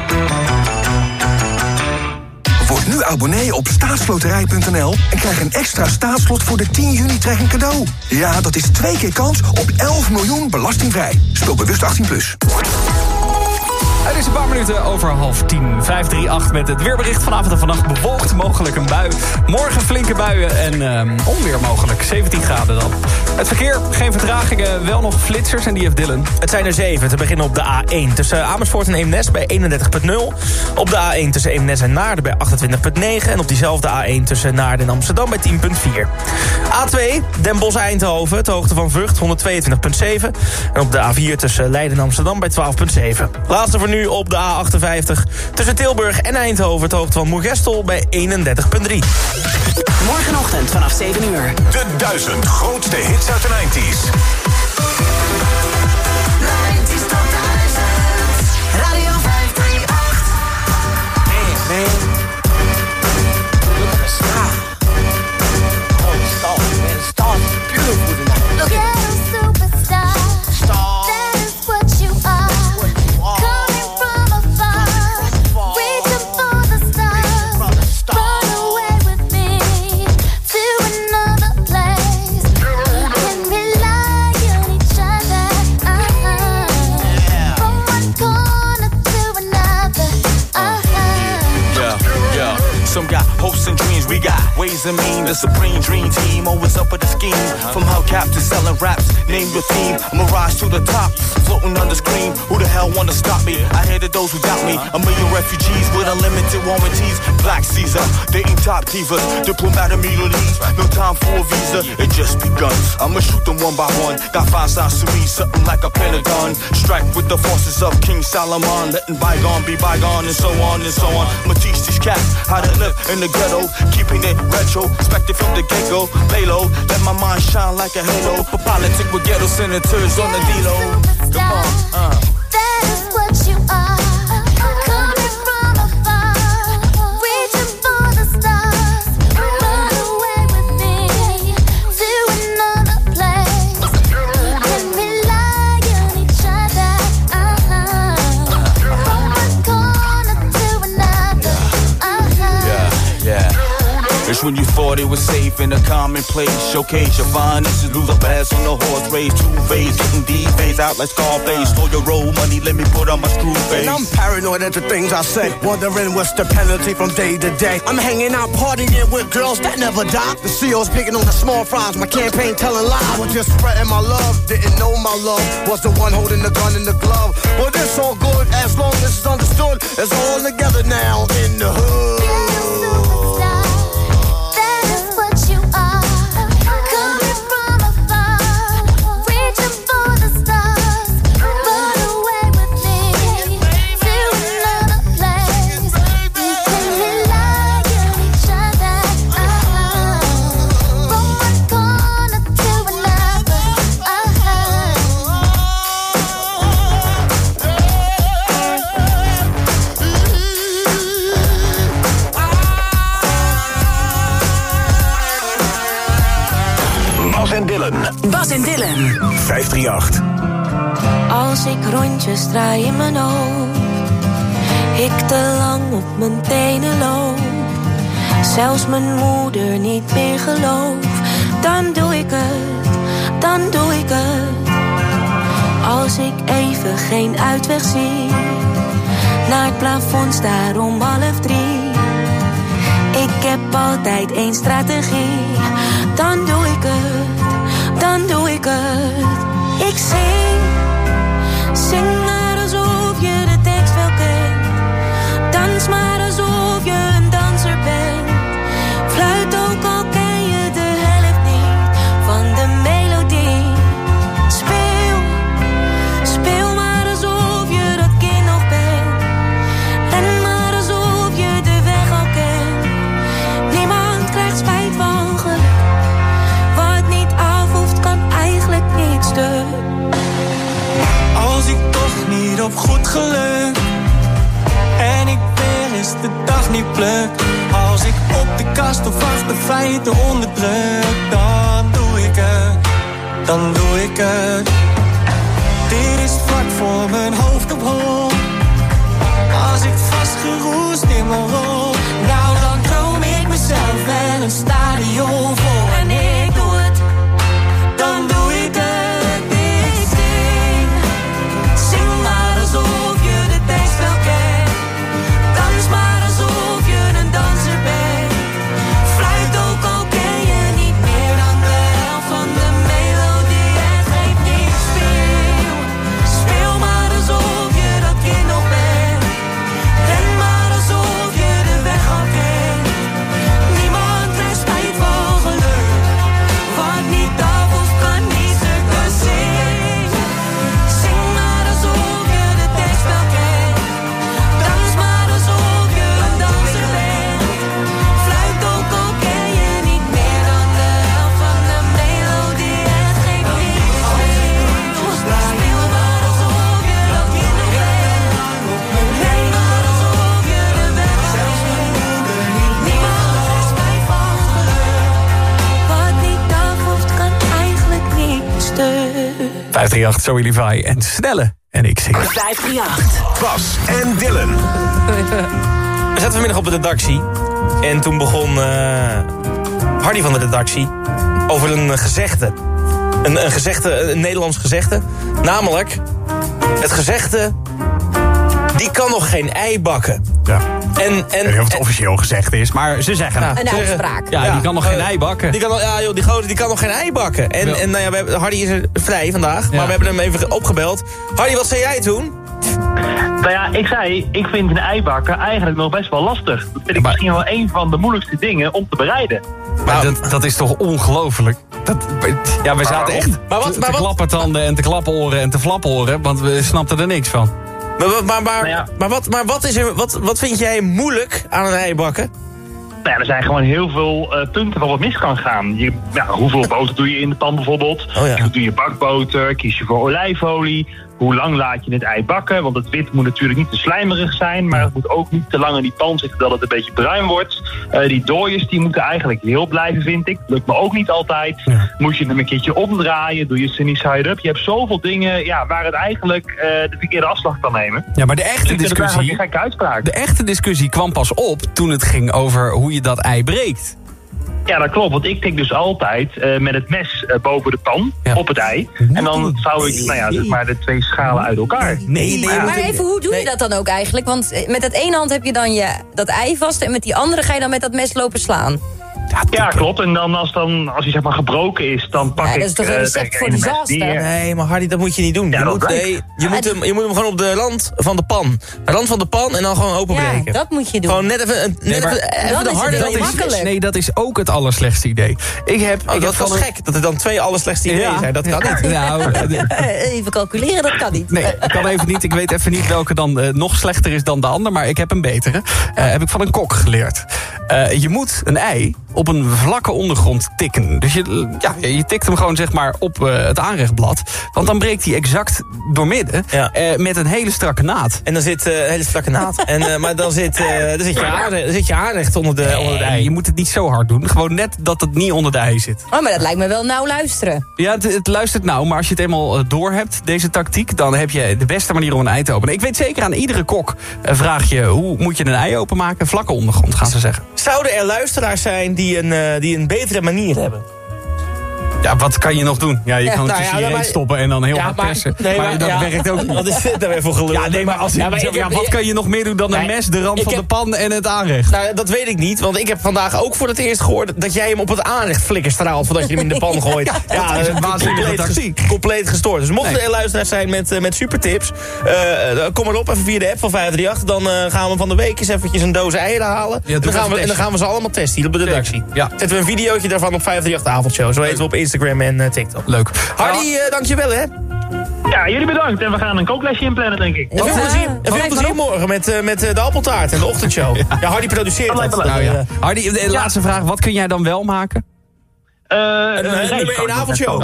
Speaker 24: Word nu abonnee op staatsloterij.nl en krijg een extra staatslot voor de 10 juni treffing cadeau. Ja, dat is 2 keer kans op 11 miljoen belastingvrij. Speel bewust 18+.
Speaker 13: Het is een paar minuten over 9:30. 538 met het weerbericht. Vanavond en vannacht bewolkt, mogelijk een bui. Morgen flinke buien en onweer mogelijk. 17 graden dan. Het verkeer, geen vertragingen, wel nog flitsers en die heeft Dylan.
Speaker 14: Het zijn er 7, te beginnen op de A1 tussen Amersfoort en Eemnes bij 31,0. Op de A1 tussen Eemnes en Naarden bij 28,9. En op diezelfde A1 tussen Naarden en Amsterdam bij 10,4. A2, Den Bosch-Eindhoven, de hoogte van Vught 122,7. En op de A4 tussen Leiden en Amsterdam bij 12,7. Laatste voor nu op de A58 tussen Tilburg en Eindhoven, de hoogte van Moergestel bij 31,3.
Speaker 17: Morgenochtend vanaf 7 uur.
Speaker 7: De 1000 grootste hits uit de 90s.
Speaker 17: 90s tot 1000. Radio 538.
Speaker 26: Man. Look at the sky. Oh, the stars, man. The stars are beautiful tonight. Look at them.
Speaker 2: Superstar. That is what you are. Coming from afar. Reaching for the stars. Run away with me to another place. Can rely on each other. From one corner to another.
Speaker 26: Yeah. Some got hopes and dreams, we got ways and mean. The supreme dream team, always up with the scheme. From hubcap to selling raps, name your theme. I'm a rise to the top, floating on the screen. Who the hell wanna stop me? I hated those who doubt me. A million refugees with unlimited warranties. Black Caesar, dating top divas. Diplomat in Middle East, no time for a visa. It just begun. I'ma shoot them one by one. Got 5 sides to me, something like a pentagon. Strike with the forces of King Solomon. Letting bygone be bygone and so on and so on. I'ma teach these cats how to live in the ghetto. Keeping it retro, expected from the get-go. Lay low, let my mind shine like a halo. For politics with ghetto senators on the D-Lo. Come on,
Speaker 2: That is what you are. Coming from afar. Reaching for the stars. Run away with me to another place. Can rely on each other. From one corner to another.
Speaker 26: when you thought it was safe in a commonplace. Showcase your finest, lose a pass on the horse race. Two-phase, getting D-phase out like Scarface. Slow your roll money, let me put on my screw face.
Speaker 1: And I'm paranoid at the things I say, wondering what's the penalty from day to day. I'm hanging out partying with girls that never die. The CEO's picking on the small fries, my campaign telling lies. I was just spreading my love, didn't know my love was the one holding the gun in the glove. Well, it's all good as long as it's understood. It's all together now in the hood.
Speaker 17: Bas en Dylan.
Speaker 23: 538.
Speaker 2: Als ik rondjes draai in mijn hoofd, ik te lang op mijn tenen loop, zelfs mijn moeder niet meer geloof, dan doe ik het, dan doe ik het. Als ik even geen uitweg zie, naar het plafond staar om 2:30. Ik heb altijd één strategie, dan doe ik het, dan doe ik het. Ik zing maar alsof je de tekst wel kent. Dans maar alsof je een danser bent. Fluit ook al ken je de helft niet van de melodie. Speel maar alsof je dat kind nog bent. Ren maar alsof je de weg al kent. Niemand krijgt spijt van geluk. Wat niet af hoeft kan eigenlijk niet stuk.
Speaker 3: Als ik toch niet op goed geluk en ik weer eens de dag niet pluk. Als ik op de kast of achter feiten onderdruk, dan doe ik het, dan doe ik het. Dit is vlak voor mijn hoofd op hol. Als ik vastgeroest in mijn rol, nou dan droom ik mezelf wel een stadion vol. En ik doe het, dan doe ik het. Alsof je de tekst wel kent. Dans maar alsof je een danser bent. Fluit ook al ken je niet meer dan de helft van de melodie. Het geeft niet, speel maar alsof je dat kind nog bent. Ren maar alsof je de weg al kent. Niemand krijgt spijt van geluk. Wat niet af of kan niet stukken zing. Zing maar alsof je de tekst wel kent. Dans maar alsof je een danser bent. Fluit ook al ken je niet meer dan de helft van de melodie. Het geeft niet, speel maar alsof je dat kind nog bent. Ren maar alsof je de weg al kent. Niemand krijgt spijt van geluk. Wat niet af hoeft kan eigenlijk niet stuk.
Speaker 13: 538, Zoe Levi en Snelle. En ik zing.
Speaker 17: 538.
Speaker 23: Bas en Dylan.
Speaker 14: We zaten vanmiddag op de redactie. En toen begon Hardy van de redactie over een gezegde. Een gezegde, een Nederlands gezegde. Namelijk, het gezegde, die kan nog geen ei bakken.
Speaker 13: Ja. Ik weet niet of het officieel gezegd is, maar ze zeggen
Speaker 14: Ja,
Speaker 13: het.
Speaker 14: een uitspraak.
Speaker 13: Ja, die kan nog geen ei bakken.
Speaker 14: Die kan, ja, joh, die gozer die kan nog geen ei bakken. En nou ja, Hardy is er vrij vandaag, maar we hebben hem even opgebeld. Hardy, wat zei jij toen?
Speaker 11: Nou ja, ik zei, ik vind een ei bakken eigenlijk nog best wel lastig. Dat vind ik misschien wel een van de moeilijkste dingen om te bereiden.
Speaker 13: Maar dat is toch ongelooflijk? Ja, we zaten echt te klappertanden en te klaporen en te flaporen, want we snapten er niks van.
Speaker 14: Maar wat vind jij moeilijk aan een ei bakken?
Speaker 11: Nou ja, er zijn gewoon heel veel punten waar wat mis kan gaan. Hoeveel boter doe je in de pan bijvoorbeeld? Doe je bakboter? Kies je voor olijfolie? Hoe lang laat je het ei bakken? Want het wit moet natuurlijk niet te slijmerig zijn, maar het moet ook niet te lang in die pan zitten dat het een beetje bruin wordt. Die dooiers die moeten eigenlijk heel blijven, vind ik. Lukt me ook niet altijd. Ja. Moet je hem een keertje omdraaien? Doe je sunny side up? Je hebt zoveel dingen waar het eigenlijk de verkeerde afslag kan nemen.
Speaker 13: Ja, maar de echte
Speaker 11: discussie
Speaker 13: kwam pas op toen het ging over hoe je dat ei breekt.
Speaker 11: Ja, dat klopt. Want ik tik dus altijd met het mes boven de pan op het ei. En dan vouw ik zeg maar de 2 schalen uit elkaar.
Speaker 12: Maar even, hoe doe je dat dan ook eigenlijk? Want met dat ene hand heb je dan dat ei vast... en met die andere ga je dan met dat mes lopen slaan.
Speaker 11: Ja, klopt. En dan als hij zeg maar gebroken is, dan pak ik...
Speaker 12: dat is toch een recept voor disaster?
Speaker 14: Nee, maar Hardy, dat moet je niet doen.
Speaker 11: Ja,
Speaker 14: je moet hem gewoon op de rand van de pan. De rand van de pan en dan gewoon openbreken.
Speaker 12: Ja, dat moet je doen.
Speaker 14: Gewoon net even de harde...
Speaker 13: Nee, dat is ook het allerslechtste idee.
Speaker 14: Dat was gek, dat er dan 2 allerslechtste ideeën zijn. Dat kan niet.
Speaker 13: Nou,
Speaker 12: even calculeren, dat kan niet.
Speaker 13: Nee, dat kan even niet. Ik weet even niet welke dan nog slechter is dan de ander. Maar ik heb een betere. Heb ik van een kok geleerd. Je moet een ei op een vlakke ondergrond tikken. Dus je tikt hem gewoon zeg maar op het aanrechtblad. Want dan breekt hij exact doormidden met een hele strakke naad.
Speaker 14: En dan zit een hele strakke naad. Maar dan zit je aanrecht onder de ei.
Speaker 13: Je moet het niet zo hard doen. Gewoon net dat het niet onder de ei zit.
Speaker 12: Oh, maar dat lijkt me wel nauw luisteren.
Speaker 13: Ja, het luistert nauw. Maar als je het eenmaal door hebt, deze tactiek... dan heb je de beste manier om een ei te openen. Ik weet zeker, aan iedere kok vraag je... hoe moet je een ei openmaken? Vlakke ondergrond, gaan ze zeggen.
Speaker 14: Zouden er luisteraars zijn die een betere manier hebben?
Speaker 13: Ja, wat kan je nog doen? Ja, je kan het tussen je reet stoppen en dan heel hard persen. Maar dat werkt ook niet.
Speaker 14: Wat is dit nou weer voor gelul?
Speaker 13: Ja, nee, maar wat kan je nog meer doen dan een mes, de rand van de pan en het aanrecht?
Speaker 14: Nou, dat weet ik niet, want ik heb vandaag ook voor het eerst gehoord... dat jij hem op het aanrecht flikkerstraalt voordat je hem in de pan gooit.
Speaker 13: Dat is een waanzinnige tactiek.
Speaker 14: Compleet gestoord. Dus mochten er luisteraars zijn met supertips... kom maar op, even via de app van 538. Dan gaan we van de week eens eventjes een doos eieren halen. En dan gaan we ze allemaal testen hier op de redactie. Zetten we een videootje daarvan op 538 avondshow. Zo heten we op Instagram en TikTok.
Speaker 13: Leuk.
Speaker 14: Hardy, dankjewel hè.
Speaker 11: Ja, jullie bedankt. En we gaan een kooklesje inplannen, denk ik.
Speaker 14: Veel plezier morgen met de appeltaart en de ochtendshow. Ja, Hardy produceert dat.
Speaker 13: Hardy, de laatste vraag. Wat kun jij dan wel maken?
Speaker 14: Een avondshow.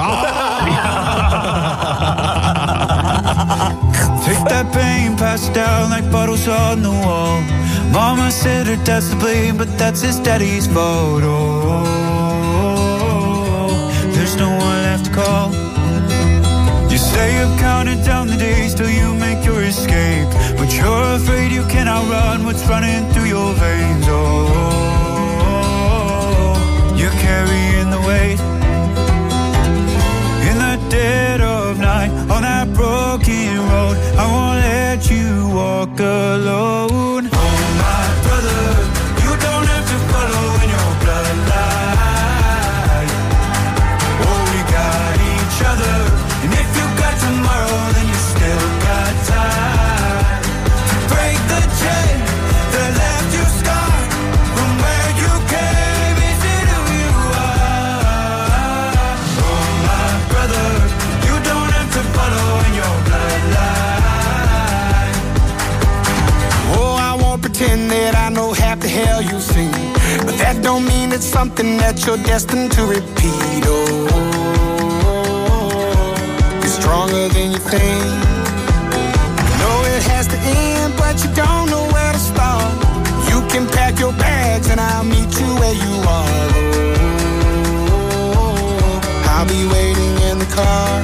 Speaker 18: Take that pain, pass it down like bottles on the wall. Mama said her dad's to blame, but that's his daddy's photo. There's no one left to call. You say you've counted down the days till you make your escape, but you're afraid you cannot run what's running through your veins. Oh, you're carrying the weight in the dead of night on that broken road. I won't let you walk alone. Oh my brother, you don't have to follow in your bloodline. Oh, we got each other, and if you got tomorrow, then you still got time to break the chain that left you scarred from where you came into who you are. Oh my brother, you don't have to follow in your bloodline.
Speaker 1: Oh, I won't pretend that I know half the hell you've seen, but that don't mean it's something that you're destined to repeat. Oh, you're stronger than you think. You know it has to end, but you don't know where to start. You can pack your bags and I'll meet you where you are. Oh, I'll be waiting in the car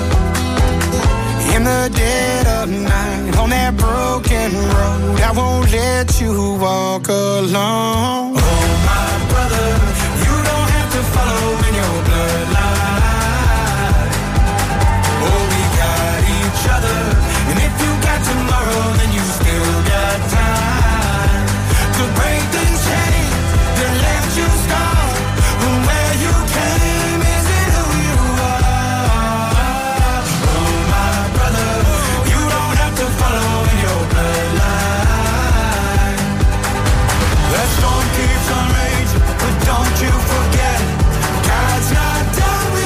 Speaker 1: in the dead of night on that broken road. I won't let you walk alone.
Speaker 18: Oh my brother, you don't have to follow in your bloodline. Oh, we got each other, and if you got tomorrow, then you still got time to break the chain that left you scarred from where you came. Is it who you are? Oh my brother, you don't have to follow in your bloodline. That storm keeps on raging, but don't you forget, God's not done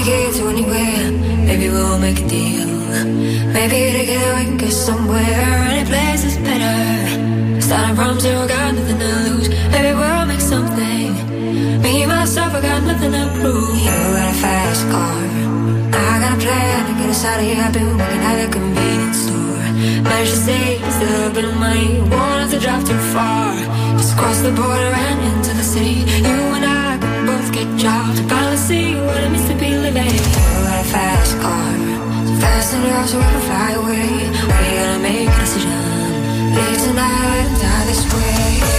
Speaker 2: to get to anywhere. Maybe we'll make a deal. Maybe together we can get somewhere. Any place is better. Starting from zero, got nothing to lose. Maybe we'll make something. Me, myself, I got nothing to prove. You got a fast car. I got a plan to get us out of here. I've been working at a convenience store. Managed to save just a little bit of money. Won't have to drive too far. Just cross the border and into the city. You and I can both get jobs. Finally see what it means to be living. You got a fast car. So fast enough so we can fly away. We're gonna make a decision. Live tonight and die this way.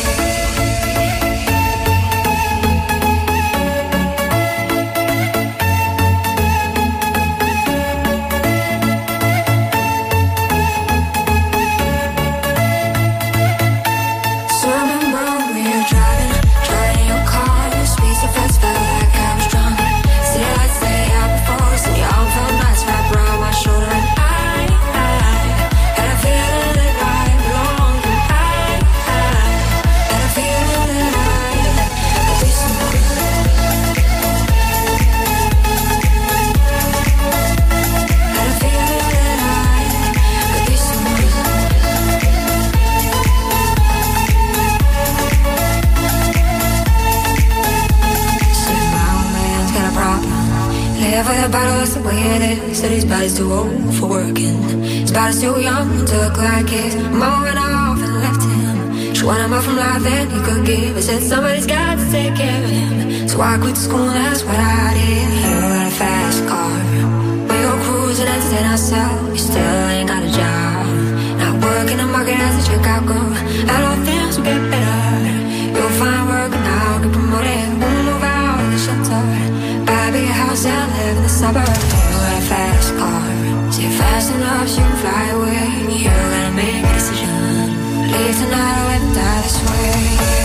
Speaker 2: For the battle, that's the way it is. Said his body's too old for working. His body's too young to look like his. Mom went off and left him. She wanted more from life than he could give. I said somebody's got to take care of him. So I quit school and that's what I did. You got a fast car. We go cruising, entertain ourselves. You still ain't got a job. Not working the market as a checkout girl. I don't think will get better. You'll find work and I'll get promoted. We'll move out of the shelter. Buy a big house and live in the suburbs. You got a fast car. See fast enough so you can fly away. You're gonna make a decision. Leave tonight or let me die this way.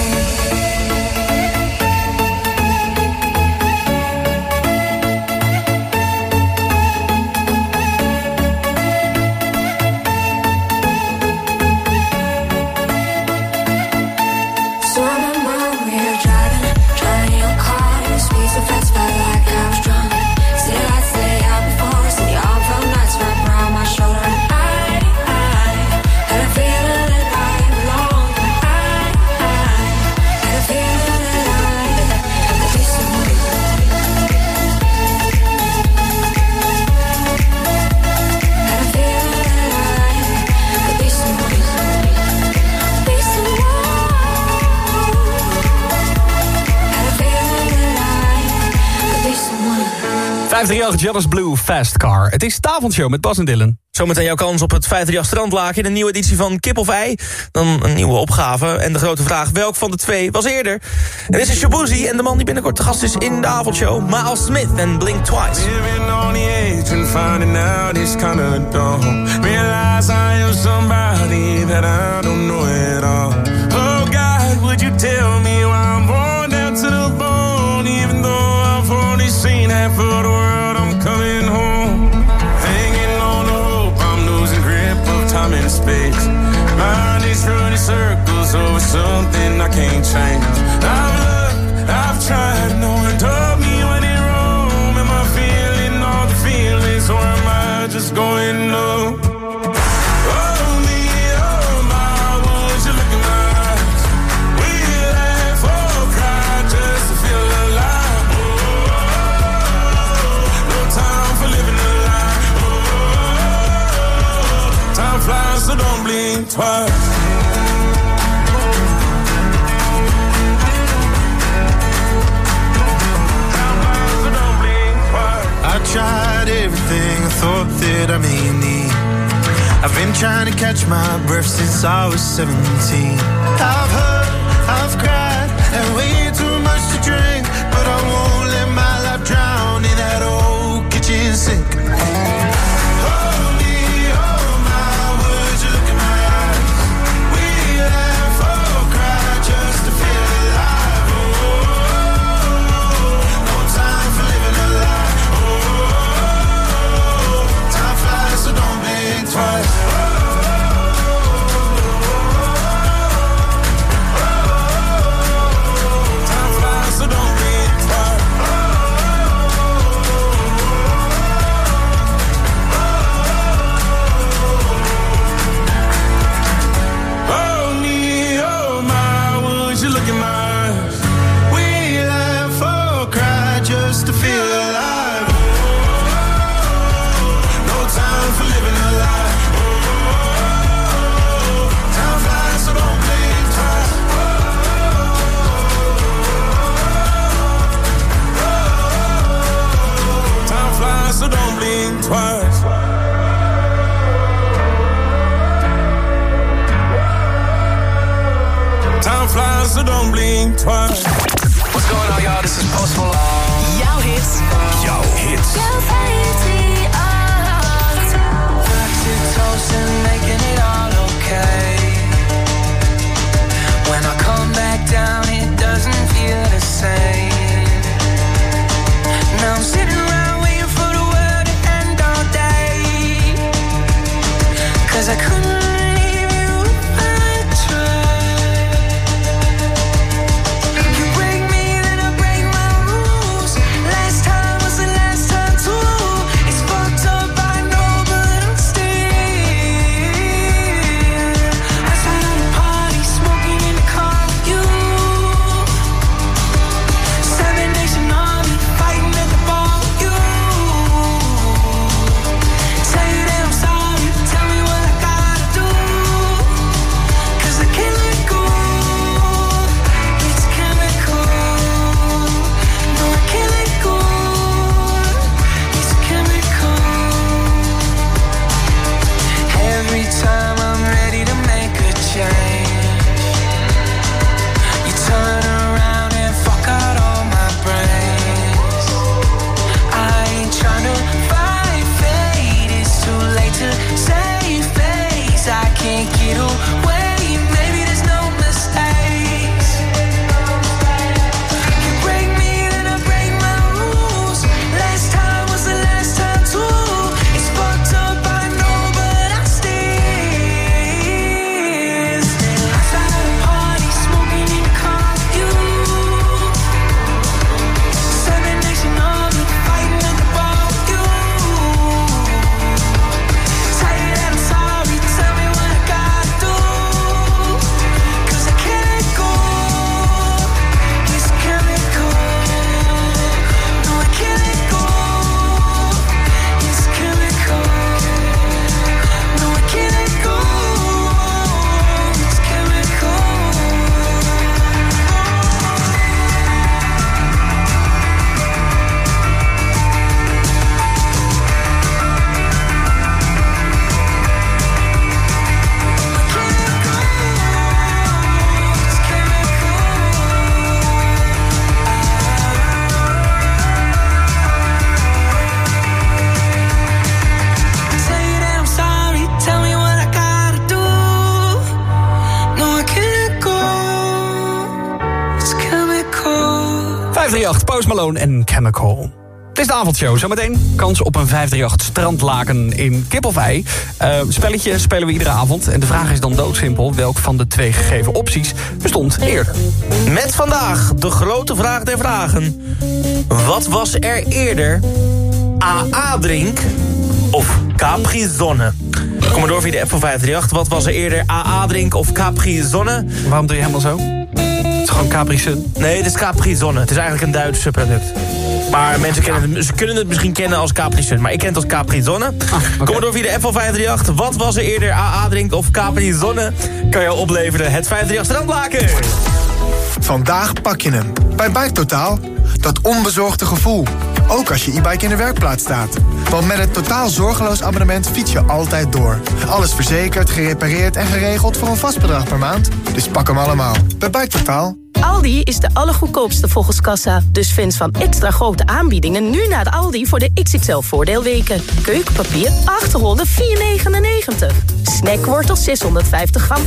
Speaker 13: 538 Jealous Blue Fast Car. Het is de avondshow met Bas en Dylan.
Speaker 14: Zometeen jouw kans op het 538 strandlaagje. Een nieuwe editie van Kip of Ei. Dan een nieuwe opgave. En de grote vraag, welk van de twee was eerder? En dit is Shabuzi en de man die binnenkort te gast is in de avondshow. Miles Smith en Blink Twice.
Speaker 18: Living on the edge and finding out it's kind of dumb. Realize I am somebody that I don't know at all. Oh God, would you tell me why I'm worn down to the bone? Even though I've only seen half of the world, I'm coming home. Hanging on the hope, I'm losing grip of time and space. Mind is running circles over something I can't change. I've looked, I've tried, no one told me when in Rome. Am I feeling all the feelings or am I just going up? So don't blink twice.
Speaker 8: I tried everything I thought that I may need. I've been trying to catch my breath since I was 17. I've hurt, I've cried, and way too much to drink. But I won't let my life drown in that old kitchen sink.
Speaker 18: twice. Time flies, so don't blink twice.
Speaker 23: What's going on, y'all? This is Post Malone.
Speaker 17: Jouw hits.
Speaker 23: Jouw hits.
Speaker 2: Jouw 538.
Speaker 3: Back to toast and making it all okay. When I come back down, it doesn't feel the same. Now I'm sitting around waiting for the world to end all day. 'Cause I couldn't leave you if I tried. You break me, then I break my rules. Last time was the last time too. It's fucked up, I know, but I'm still. I sat at a party, smoking in the car with you. 7 days in army, fighting at the bar with you. Say that I'm sorry, tell me what I gotta do. 'Cause I can't let go. It's chemical. No, I can't let go. It's chemical. Every time I'm ready to make a change, you turn around and fuck out all my brains. I ain't tryna fight fate, it's too late to save face. I can't get away, maybe there's no mistakes. You break me, then I break my rules. Last time was the last time too. It's fucked up, I know, but I'm still. I sat at a party, smoking in the car with you. 7 days in army, fighting at the bar with you. Say that I'm sorry, tell me what I gotta do. 'Cause I can't let go. It's chemical. No, I can't let go. It's chemical. No, I can't let go. It's chemical. Say that I'm sorry, tell me what I gotta do. No, I can't let go. It's chemical.
Speaker 13: 538, Post Malone en Chemical. Het is de avondshow. Zometeen kans op een 538 strandlaken in kip of ei. Spelletje spelen we iedere avond. En de vraag is dan doodsimpel. Welk van de 2 gegeven opties bestond eerder?
Speaker 14: Met vandaag de grote vraag der vragen. Wat was er eerder? AA-drink of Capri-Sonne? Kom maar door via de app van 538. Wat was er eerder? AA-drink of Capri-Sonne?
Speaker 13: Waarom doe je helemaal zo? Het is gewoon Capri-Sun.
Speaker 14: Nee, het is Capri-Sonne. Het is eigenlijk een Duits product. Maar mensen ze kunnen het misschien kennen als Capri-Sun. Maar ik ken het als Capri-Sonne. Kom maar door via de app van 538. Wat was er eerder? AA-drink of Capri-Sonne? Kan jou opleveren het 538 strandlaken.
Speaker 16: Vandaag pak je hem. Bij Bike Totaal. Dat onbezorgde gevoel. Ook als je e-bike in de werkplaats staat. Want met het totaal zorgeloos abonnement fiets je altijd door. Alles verzekerd, gerepareerd en geregeld voor een vast bedrag per maand. Dus pak hem allemaal. Bij Bike Totaal.
Speaker 4: Aldi is de allergoedkoopste volgens kassa. Dus fans van extra grote aanbiedingen nu naar de Aldi voor de XXL voordeelweken. Keukenpapier 8 rollen 4,99. Snackwortel 650 gram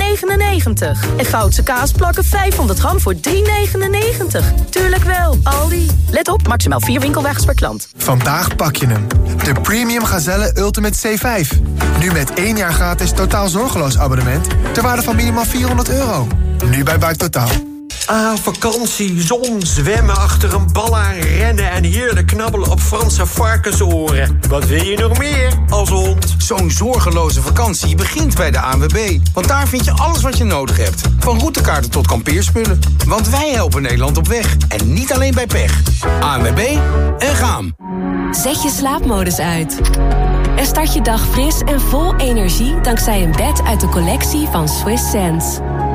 Speaker 4: 1,99. En Goudse kaasplakken 500 gram voor 3,99. Tuurlijk wel, Aldi. Let op, maximaal 4 winkelwagens per klant.
Speaker 16: Vandaag pak je hem. De Premium Gazelle Ultimate C5. Nu met 1 jaar gratis totaal zorgeloos abonnement. Ter waarde van minimaal €400. Nu bij Bike Totaal.
Speaker 15: Ah, vakantie, zon, zwemmen achter een bal aan, rennen en heerlijk knabbelen op Franse varkensoren. Wat wil je nog meer als hond?
Speaker 9: Zo'n zorgeloze vakantie begint bij de ANWB. Want daar vind je alles wat je nodig hebt. Van routekaarten tot kampeerspullen. Want wij helpen Nederland op weg. En niet alleen bij pech. ANWB en gaan.
Speaker 6: Zet je slaapmodus uit. En start je dag fris en vol energie dankzij een bed uit de collectie van Swiss Sense.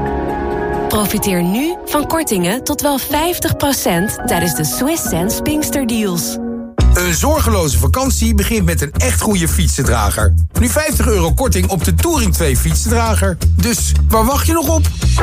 Speaker 6: Profiteer nu van kortingen tot wel 50% tijdens de Swiss Sense Pinkster Deals.
Speaker 9: Een zorgeloze vakantie begint met een echt goede fietsendrager. Nu €50 korting op de Touring 2 fietsendrager. Dus waar wacht je nog op?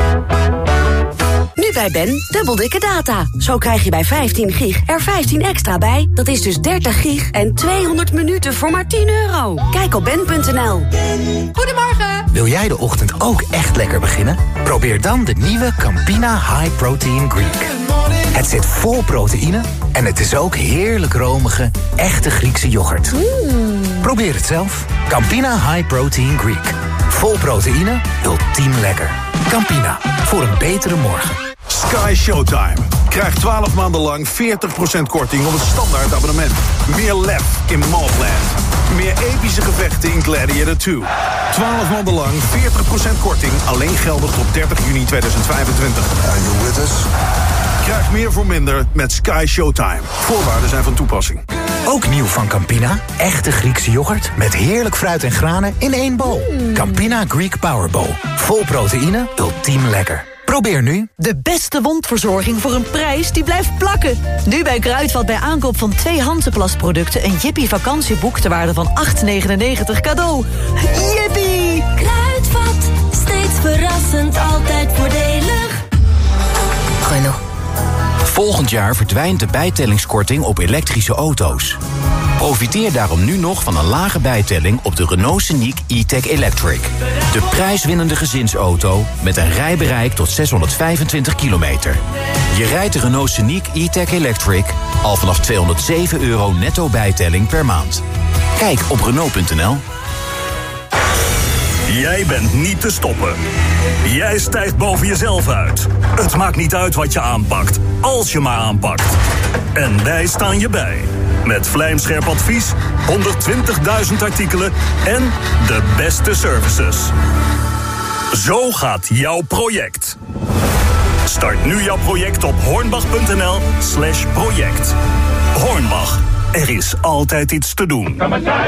Speaker 5: Nu bij Ben, dubbel dikke data. Zo krijg je bij 15 gig er 15 extra bij. Dat is dus 30 gig en 200 minuten voor maar €10. Kijk op ben.nl.
Speaker 22: Goedemorgen.
Speaker 10: Wil jij de ochtend ook echt lekker beginnen? Probeer dan de nieuwe Campina High Protein Greek. Het zit vol proteïne en het is ook heerlijk romige, echte Griekse yoghurt. Probeer het zelf. Campina High Protein Greek. Vol proteïne, ultiem lekker. Campina, voor een betere morgen.
Speaker 7: Sky Showtime. Krijg 12 maanden lang 40% korting op het standaard abonnement. Meer lef in Mobland. Meer epische gevechten in Gladiator 2. 12 maanden lang 40% korting. Alleen geldig tot 30 juni 2025. Are you with us? Krijg meer voor minder met Sky Showtime. Voorwaarden zijn van toepassing.
Speaker 10: Ook nieuw van Campina. Echte Griekse yoghurt met heerlijk fruit en granen in één bowl. Campina Greek Power Bowl. Vol proteïne, ultiem lekker. Probeer nu
Speaker 19: de beste wondverzorging voor een prijs die blijft plakken. Nu bij Kruidvat bij aankoop van 2 Hansaplast-producten... een Jippie vakantieboek ter waarde van €8,99 cadeau. Jippie!
Speaker 2: Kruidvat, steeds verrassend, altijd voordelig.
Speaker 23: Renault. Volgend jaar verdwijnt de bijtellingskorting op elektrische auto's. Profiteer daarom nu nog van een lage bijtelling op de Renault Scenic E-Tech Electric. De prijswinnende gezinsauto met een rijbereik tot 625 kilometer. Je rijdt de Renault Scenic E-Tech Electric al vanaf €207 netto bijtelling per maand. Kijk op Renault.nl.
Speaker 7: Jij bent niet te stoppen. Jij stijgt boven jezelf uit. Het maakt niet uit wat je aanpakt, als je maar aanpakt. En wij staan je bij. Met vlijmscherp advies, 120.000 artikelen en de beste services. Zo gaat jouw project. Start nu jouw project op hornbach.nl/project. Hornbach, er is altijd iets te doen.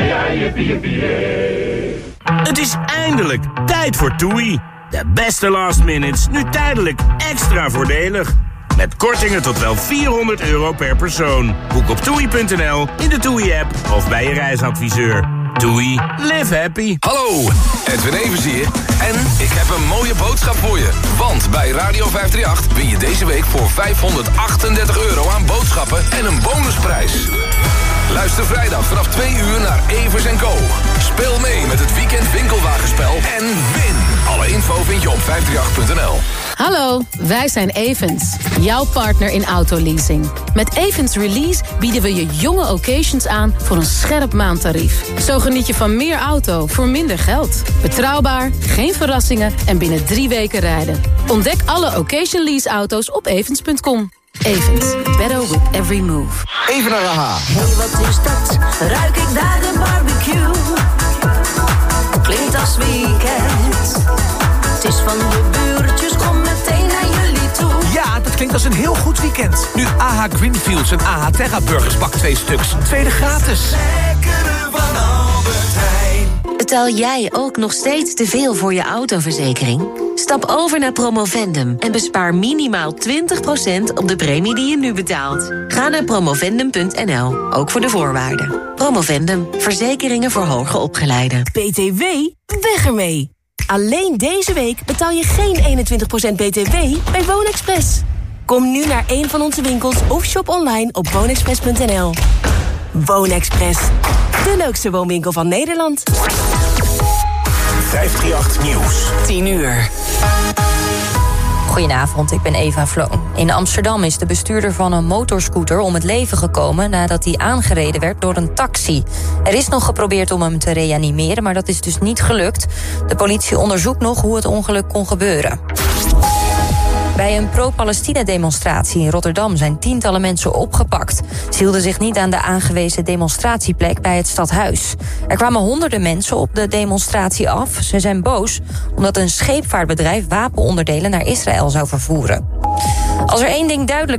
Speaker 20: Het is eindelijk tijd voor TUI. De beste last minutes, nu tijdelijk extra voordelig. Met kortingen tot wel €400 per persoon. Boek op TUI.nl, in de TUI-app of bij je reisadviseur. TUI, live happy.
Speaker 23: Hallo, Edwin Evers hier. En ik heb een mooie boodschap voor je. Want bij Radio 538 win je deze week voor €538 aan boodschappen en een bonusprijs. Luister vrijdag vanaf 2 uur naar Evers & Co. Speel mee met het weekend winkelwagenspel en win. Alle info vind je op 538.nl.
Speaker 4: Hallo, wij zijn Evans, jouw partner in autoleasing. Met Evans Release bieden we je jonge occasions aan voor een scherp maandtarief. Zo geniet je van meer auto voor minder geld. Betrouwbaar, geen verrassingen en binnen 3 weken rijden. Ontdek alle occasion lease auto's op evans.com. Evans, better with every move.
Speaker 1: Even naar AHA.
Speaker 2: Hey, wat is dat? Ruik ik daar een barbecue? Klinkt als weekend. Het is van de buurtjes, kom meteen naar jullie toe.
Speaker 23: Ja, dat klinkt als een heel goed weekend. Nu AH Greenfields en AH Terra Burgers bak 2 stuks. Tweede gratis.
Speaker 21: Betaal jij ook nog steeds te veel voor je autoverzekering? Stap over naar Promovendum en bespaar minimaal 20% op de premie die je nu betaalt. Ga naar promovendum.nl, ook voor de voorwaarden. Promovendum, verzekeringen voor hoger opgeleiden.
Speaker 5: BTW? Weg ermee! Alleen deze week betaal je geen 21% BTW bij Woonexpress. Kom nu naar een van onze winkels of shop online op woonexpress.nl. Woonexpress, de leukste woonwinkel van Nederland.
Speaker 7: 538 Nieuws.
Speaker 22: 10 uur.
Speaker 12: Goedenavond, ik ben Eva Vloon. In Amsterdam is de bestuurder van een motorscooter om het leven gekomen nadat hij aangereden werd door een taxi. Er is nog geprobeerd om hem te reanimeren, maar dat is dus niet gelukt. De politie onderzoekt nog hoe het ongeluk kon gebeuren. Bij een pro-Palestina-demonstratie in Rotterdam zijn tientallen mensen opgepakt. Ze hielden zich niet aan de aangewezen demonstratieplek bij het stadhuis. Er kwamen honderden mensen op de demonstratie af. Ze zijn boos omdat een scheepvaartbedrijf wapenonderdelen naar Israël zou vervoeren. Als er één ding duidelijk